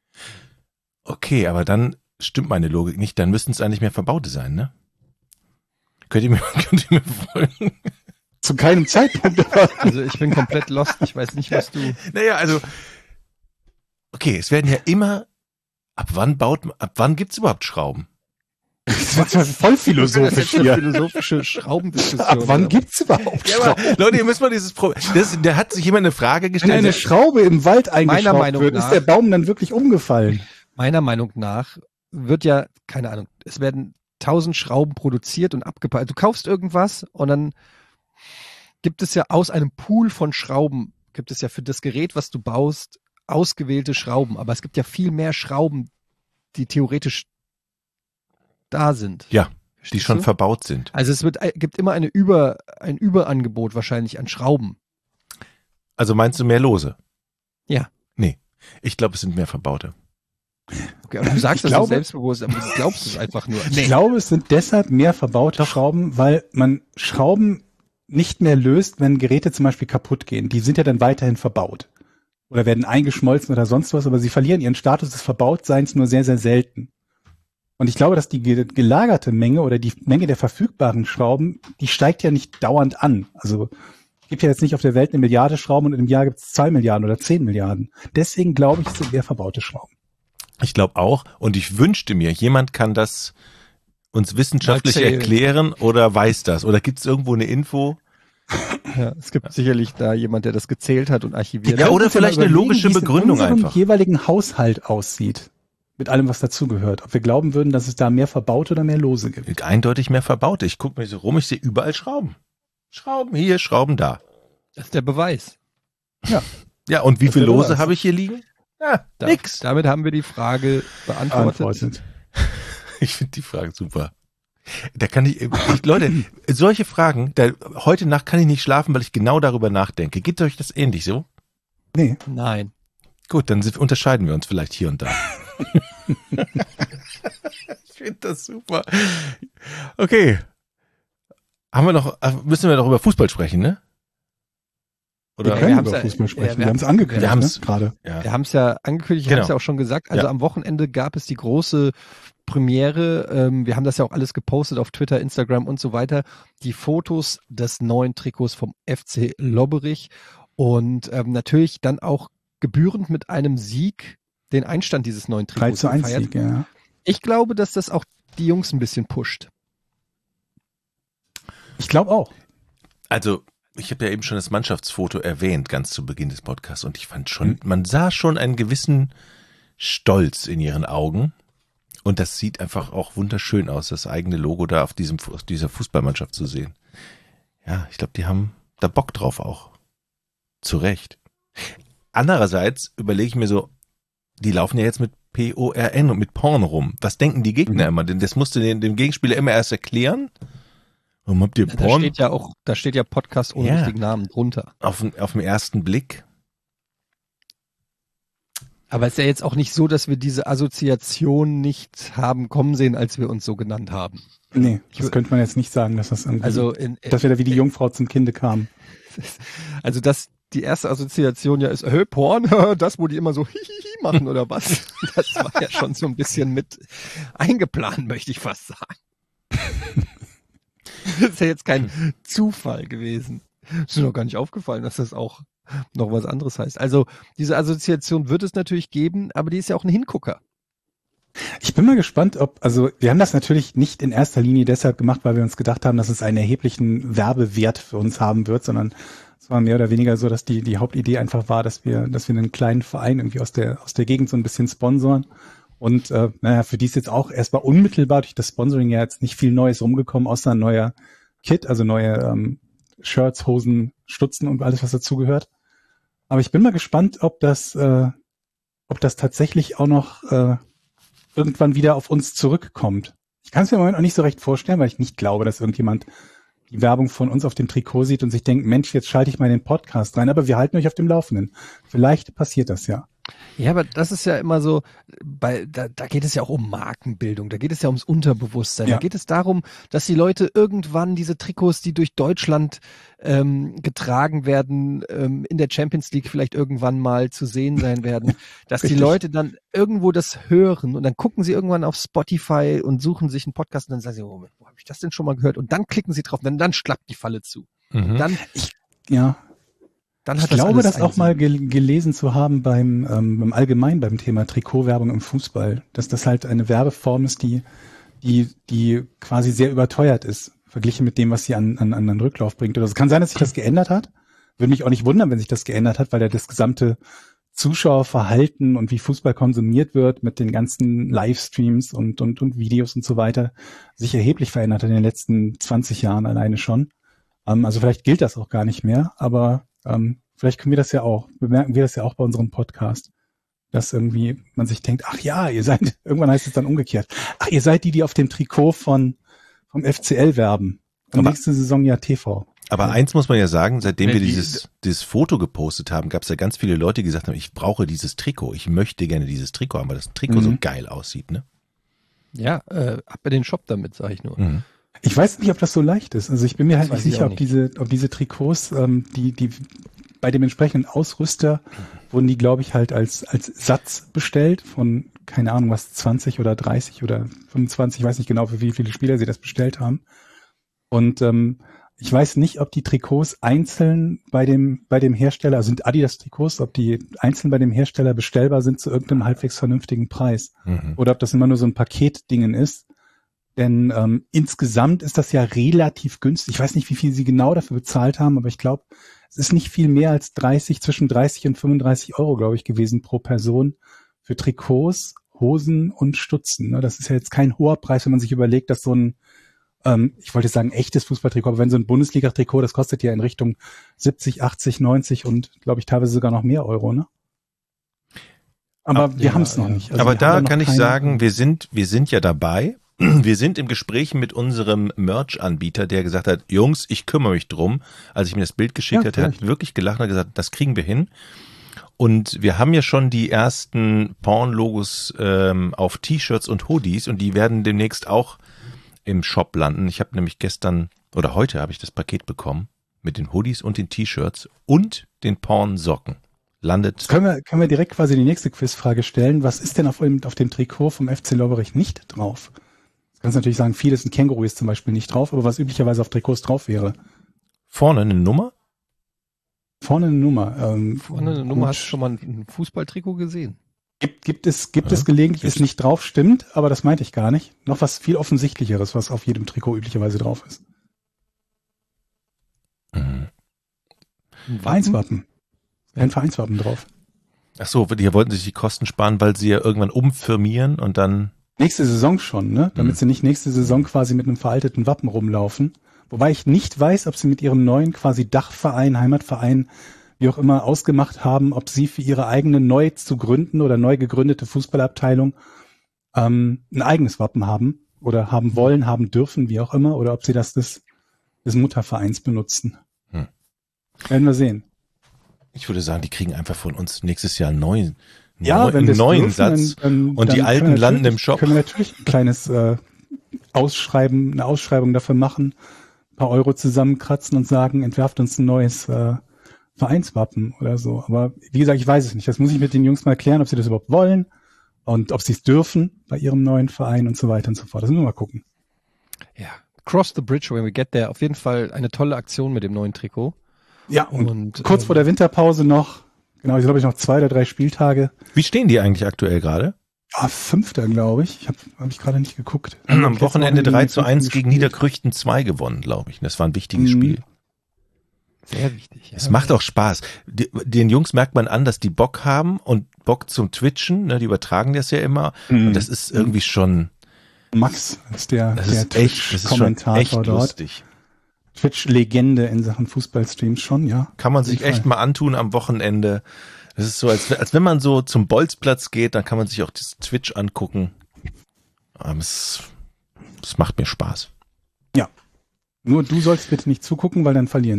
Okay, aber dann stimmt meine Logik nicht. Dann müssten es eigentlich mehr verbaute sein, ne? Könnt ihr mir folgen? Zu keinem Zeitpunkt. Also ich bin komplett lost. Ich weiß nicht, was du... Naja, also, okay, es werden ja immer, ab wann gibt's überhaupt Schrauben? Das war voll philosophisch hier. Philosophische Schraubendiskussion. Ab wann gibt's überhaupt Ja, aber, Leute, ihr müsst mal dieses Problem, da hat sich jemand eine Frage Wenn gestellt. eine Schraube im Wald eingeschraubt Meinung wird, nach- ist der Baum dann wirklich umgefallen? Meiner Meinung nach wird ja, keine Ahnung, es werden 1000 Schrauben produziert und abgepackt. Du kaufst irgendwas und dann gibt es ja aus einem Pool von Schrauben, gibt es ja für das Gerät, was du baust, ausgewählte Schrauben. Aber es gibt ja viel mehr Schrauben, die theoretisch da sind. Ja, die Verstehst schon du? verbaut sind. Also gibt immer ein Überangebot wahrscheinlich an Schrauben. Also meinst du mehr lose? Ja. Nee, ich glaube, es sind mehr verbaute. Okay, aber du sagst Ich das glaube- so selbstbewusst, aber du glaubst es einfach nur. Ich glaube, es sind deshalb mehr verbaute Schrauben, weil man Schrauben nicht mehr löst, wenn Geräte zum Beispiel kaputt gehen. Die sind ja dann weiterhin verbaut. Oder werden eingeschmolzen oder sonst was, aber sie verlieren ihren Status des Verbautseins nur sehr, sehr selten. Und ich glaube, dass die gelagerte Menge oder die Menge der verfügbaren Schrauben, die steigt ja nicht dauernd an. Also es gibt ja jetzt nicht auf der Welt 1 Milliarde Schrauben und im Jahr gibt es 2 Milliarden oder 10 Milliarden. Deswegen glaube ich, es sind mehr verbaute Schrauben. Ich glaube auch. Und ich wünschte mir, jemand kann das uns wissenschaftlich Erzählen. erklären oder weiß das. Oder gibt es irgendwo eine Info? Ja, es gibt sicherlich da jemand, der das gezählt hat und archiviert. Ja, Wir oder können uns vielleicht mal eine überlegen, logische wie es Begründung in unserem einfach. jeweiligen Haushalt aussieht. Mit allem, was dazugehört. Ob wir glauben würden, dass es da mehr verbaute oder mehr lose gibt. Eindeutig mehr verbaute. Ich gucke mir so rum, ich sehe überall Schrauben. Schrauben hier, Schrauben da. Das ist der Beweis. Ja, und wie Das viele wäre Lose was. habe ich hier liegen? Ja, nix. Damit haben wir die Frage beantwortet. Ich finde die Frage super. Da kann Leute, solche Fragen, heute Nacht kann ich nicht schlafen, weil ich genau darüber nachdenke. Geht euch das ähnlich so? Nee. Nein. Gut, dann unterscheiden wir uns vielleicht hier und da. Ich finde das super. Okay. Müssen wir noch über Fußball sprechen, ne? Wir Oder? können wir haben's über ja- Fußball sprechen. ja, wir haben es angekündigt, wir haben's- gerade. Ja. Wir haben es ja angekündigt, ich Genau. habe es ja auch schon gesagt. Also Ja. am Wochenende gab es die große Premiere. Wir haben das ja auch alles gepostet auf Twitter, Instagram und so weiter. Die Fotos des neuen Trikots vom FC Lobberich und natürlich dann auch gebührend mit einem Sieg den Einstand dieses neuen Trikots 3:1 gefeiert. Sieg, ja. Ich glaube, dass das auch die Jungs ein bisschen pusht. Ich glaube auch. Also, ich habe ja eben schon das Mannschaftsfoto erwähnt, ganz zu Beginn des Podcasts, und ich fand schon, man sah schon einen gewissen Stolz in ihren Augen. Und das sieht einfach auch wunderschön aus, das eigene Logo da auf dieser Fußballmannschaft zu sehen. Ja, ich glaube, die haben da Bock drauf auch. Zu Recht. Andererseits überlege ich mir so, die laufen ja jetzt mit PORN und mit Porn rum. Was denken die Gegner immer? Denn das musst du dem Gegenspieler immer erst erklären. Warum habt ihr Da Porn? steht ja Podcast ohne Ja. richtigen Namen drunter. Auf den ersten Blick. Aber es ist ja jetzt auch nicht so, dass wir diese Assoziation nicht haben kommen sehen, als wir uns so genannt haben. Nee, das könnte man jetzt nicht sagen, dass das irgendwie, Also dass wir da wie die Jungfrau zum Kinde kamen. Also dass die erste Assoziation ja ist, Porn, das, wo die immer so hihihi machen oder was? Das war ja schon so ein bisschen mit eingeplant, möchte ich fast sagen. Das ist ja jetzt kein Zufall gewesen. Ist mir noch gar nicht aufgefallen, dass das auch noch was anderes heißt. Also diese Assoziation wird es natürlich geben, aber die ist ja auch ein Hingucker. Ich bin mal gespannt, wir haben das natürlich nicht in erster Linie deshalb gemacht, weil wir uns gedacht haben, dass es einen erheblichen Werbewert für uns haben wird, sondern es war mehr oder weniger so, dass die Hauptidee einfach war, dass wir einen kleinen Verein irgendwie aus der Gegend so ein bisschen sponsoren. Und für die ist jetzt auch erstmal unmittelbar durch das Sponsoring ja jetzt nicht viel Neues rumgekommen, außer ein neuer Kit, also neue Shirts, Hosen, Stutzen und alles, was dazugehört. Aber ich bin mal gespannt, ob das tatsächlich auch noch irgendwann wieder auf uns zurückkommt. Ich kann es mir im Moment auch nicht so recht vorstellen, weil ich nicht glaube, dass irgendjemand die Werbung von uns auf dem Trikot sieht und sich denkt, Mensch, jetzt schalte ich mal in den Podcast rein, aber wir halten euch auf dem Laufenden. Vielleicht passiert das ja. Ja, aber das ist ja immer so, da geht es ja auch um Markenbildung, da geht es ja ums Unterbewusstsein, Ja. da geht es darum, dass die Leute irgendwann diese Trikots, die durch Deutschland getragen werden, in der Champions League vielleicht irgendwann mal zu sehen sein werden, dass die Richtig. Leute dann irgendwo das hören und dann gucken sie irgendwann auf Spotify und suchen sich einen Podcast und dann sagen sie, Moment, wo habe ich das denn schon mal gehört? Und dann klicken sie drauf, dann klappt die Falle zu. Und dann Ja. hat Ich das glaube, alles das auch einen mal Sinn. gelesen zu haben beim allgemein beim Thema Trikotwerbung im Fußball, dass das halt eine Werbeform ist, die quasi sehr überteuert ist, verglichen mit dem, was sie an Rücklauf bringt. Oder es kann sein, dass sich das geändert hat. Würde mich auch nicht wundern, wenn sich das geändert hat, weil ja das gesamte Zuschauerverhalten und wie Fußball konsumiert wird mit den ganzen Livestreams und Videos und so weiter sich erheblich verändert hat in den letzten 20 Jahren alleine schon. Also vielleicht gilt das auch gar nicht mehr, aber vielleicht können wir das ja auch, bemerken wir das ja auch bei unserem Podcast, dass irgendwie man sich denkt, ach ja, ihr seid, irgendwann heißt es dann umgekehrt, ach, ihr seid die auf dem Trikot vom FCL werben. Und Aber- nächste Saison ja TV. Aber eins muss man ja sagen, seitdem wir Die- dieses Foto gepostet haben, gab es ja ganz viele Leute, die gesagt haben, ich brauche dieses Trikot, ich möchte gerne dieses Trikot haben, weil das Trikot so geil aussieht, ne? Ja, ab in den Shop damit, sage ich nur. Mhm. Ich weiß nicht, ob das so leicht ist. Also ich bin mir halt Das nicht weiß ich sicher, auch ob diese Trikots, die bei dem entsprechenden Ausrüster wurden die, glaube ich, halt als Satz bestellt von, keine Ahnung, was, 20 oder 30 oder 25, ich weiß nicht genau, für wie viele Spieler sie das bestellt haben. Und ich weiß nicht, ob die Trikots einzeln bei dem Hersteller, also sind Adidas-Trikots, ob die einzeln bei dem Hersteller bestellbar sind zu irgendeinem halbwegs vernünftigen Preis. Mhm. Oder ob das immer nur so ein Paketdingen ist. Denn insgesamt ist das ja relativ günstig. Ich weiß nicht, wie viel sie genau dafür bezahlt haben, aber ich glaube, es ist nicht viel mehr als zwischen 30 und 35 Euro, glaube ich, gewesen pro Person für Trikots, Hosen und Stutzen. Ne? Das ist ja jetzt kein hoher Preis, wenn man sich überlegt, dass so ein, ich wollte sagen, echtes Fußballtrikot, aber wenn so ein Bundesliga-Trikot, das kostet ja in Richtung 70, 80, 90 und, glaube ich, teilweise sogar noch mehr Euro, ne? Aber wir haben es noch nicht. Also Aber wir da haben noch kann ich keine- sagen, wir sind ja dabei. Wir sind im Gespräch mit unserem Merch-Anbieter, der gesagt hat, Jungs, ich kümmere mich drum. Als ich mir das Bild geschickt Ja, hatte, er hat wirklich gelacht und gesagt, das kriegen wir hin. Und wir haben ja schon die ersten Porn-Logos auf T-Shirts und Hoodies und die werden demnächst auch im Shop landen. Ich habe nämlich gestern oder heute habe ich das Paket bekommen mit den Hoodies und den T-Shirts und den Porn-Socken. Landet. Können wir direkt quasi die nächste Quizfrage stellen. Was ist denn auf dem Trikot vom FC Lobberich nicht drauf? Du kannst natürlich sagen, vieles, ein Känguru ist zum Beispiel nicht drauf, aber was üblicherweise auf Trikots drauf wäre. Vorne eine Nummer? Vorne eine Nummer. Vorne eine Nummer, hast du schon mal ein Fußballtrikot gesehen? Gibt es gelegentlich, ist nicht drauf, stimmt, aber das meinte ich gar nicht. Noch was viel Offensichtlicheres, was auf jedem Trikot üblicherweise drauf ist. Mhm. Vereinswappen. Kein Vereinswappen drauf. Ach so, die wollten sich die Kosten sparen, weil sie ja irgendwann umfirmieren und dann. Nächste Saison schon, ne? Damit sie nicht nächste Saison quasi mit einem veralteten Wappen rumlaufen. Wobei ich nicht weiß, ob sie mit ihrem neuen quasi Dachverein, Heimatverein, wie auch immer, ausgemacht haben, ob sie für ihre eigene neu zu gründen oder neu gegründete Fußballabteilung ein eigenes Wappen haben oder haben wollen, haben dürfen, wie auch immer, oder ob sie das des Muttervereins benutzen. Werden wir sehen. Ich würde sagen, die kriegen einfach von uns nächstes Jahr einen neuen Wenn wir es neuen dürfen, Satz. dann und die können alten wir landen im natürlich- Shop. Können wir natürlich ein kleines eine Ausschreibung dafür machen, ein paar Euro zusammenkratzen und sagen, entwerft uns ein neues Vereinswappen oder so. Aber wie gesagt, ich weiß es nicht. Das muss ich mit den Jungs mal klären, ob sie das überhaupt wollen und ob sie es dürfen bei ihrem neuen Verein und so weiter und so fort. Das müssen wir mal gucken. Ja. Cross the bridge when we get there. Auf jeden Fall eine tolle Aktion mit dem neuen Trikot. Ja, und Und, kurz vor der Winterpause noch, genau, ich glaube, noch 2 oder 3 Spieltage. Wie stehen die eigentlich aktuell gerade? Ja, 5. glaube ich. Hab ich gerade nicht geguckt. Am Wochenende Letztes 3:1 gegen gespielt. Niederkrüchten 2 gewonnen, glaube ich. Das war ein wichtiges Spiel. sehr wichtig. Ja. Es macht auch Spaß. Den Jungs merkt man an, dass die Bock haben und Bock zum Twitchen. Ne, die übertragen das ja immer. Und das ist irgendwie schon, Max ist der das ist echt Twitch-Kommentator dort. lustig. Twitch-Legende in Sachen Fußballstreams schon, ja. Kann man sich Auf jeden echt Fall. mal antun am Wochenende. Das ist so, als wenn man so zum Bolzplatz geht, dann kann man sich auch das Twitch angucken. Aber es macht mir Spaß. Ja. Nur du sollst bitte nicht zugucken, weil dann verlieren sie.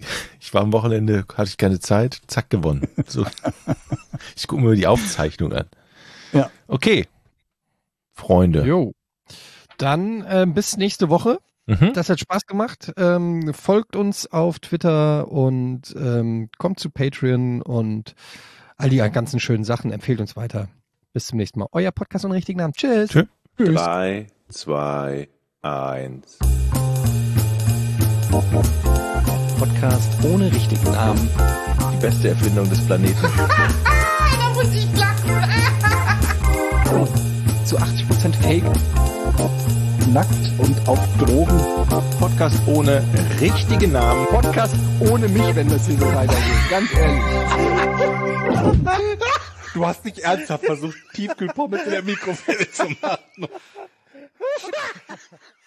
Ich war am Wochenende, hatte ich keine Zeit, zack, gewonnen. So. Ich gucke mir die Aufzeichnung an. Ja. Okay. Freunde. Jo. Dann bis nächste Woche. Mhm. Das hat Spaß gemacht. Folgt uns auf Twitter und kommt zu Patreon und all die ganzen schönen Sachen. Empfehlt uns weiter. Bis zum nächsten Mal. Euer Podcast ohne richtigen Namen. Tschüss. Tschüss. 3, 2, 1. Podcast ohne richtigen Namen. Die beste Erfindung des Planeten. Da muss ich lachen. Zu 80% Fake. Nackt und auf Drogen. Podcast ohne richtigen Namen. Podcast ohne mich, wenn das hier so weitergeht. Ganz ehrlich. Du hast nicht ernsthaft versucht, Tiefkühlpommes in der Mikrowelle zu machen.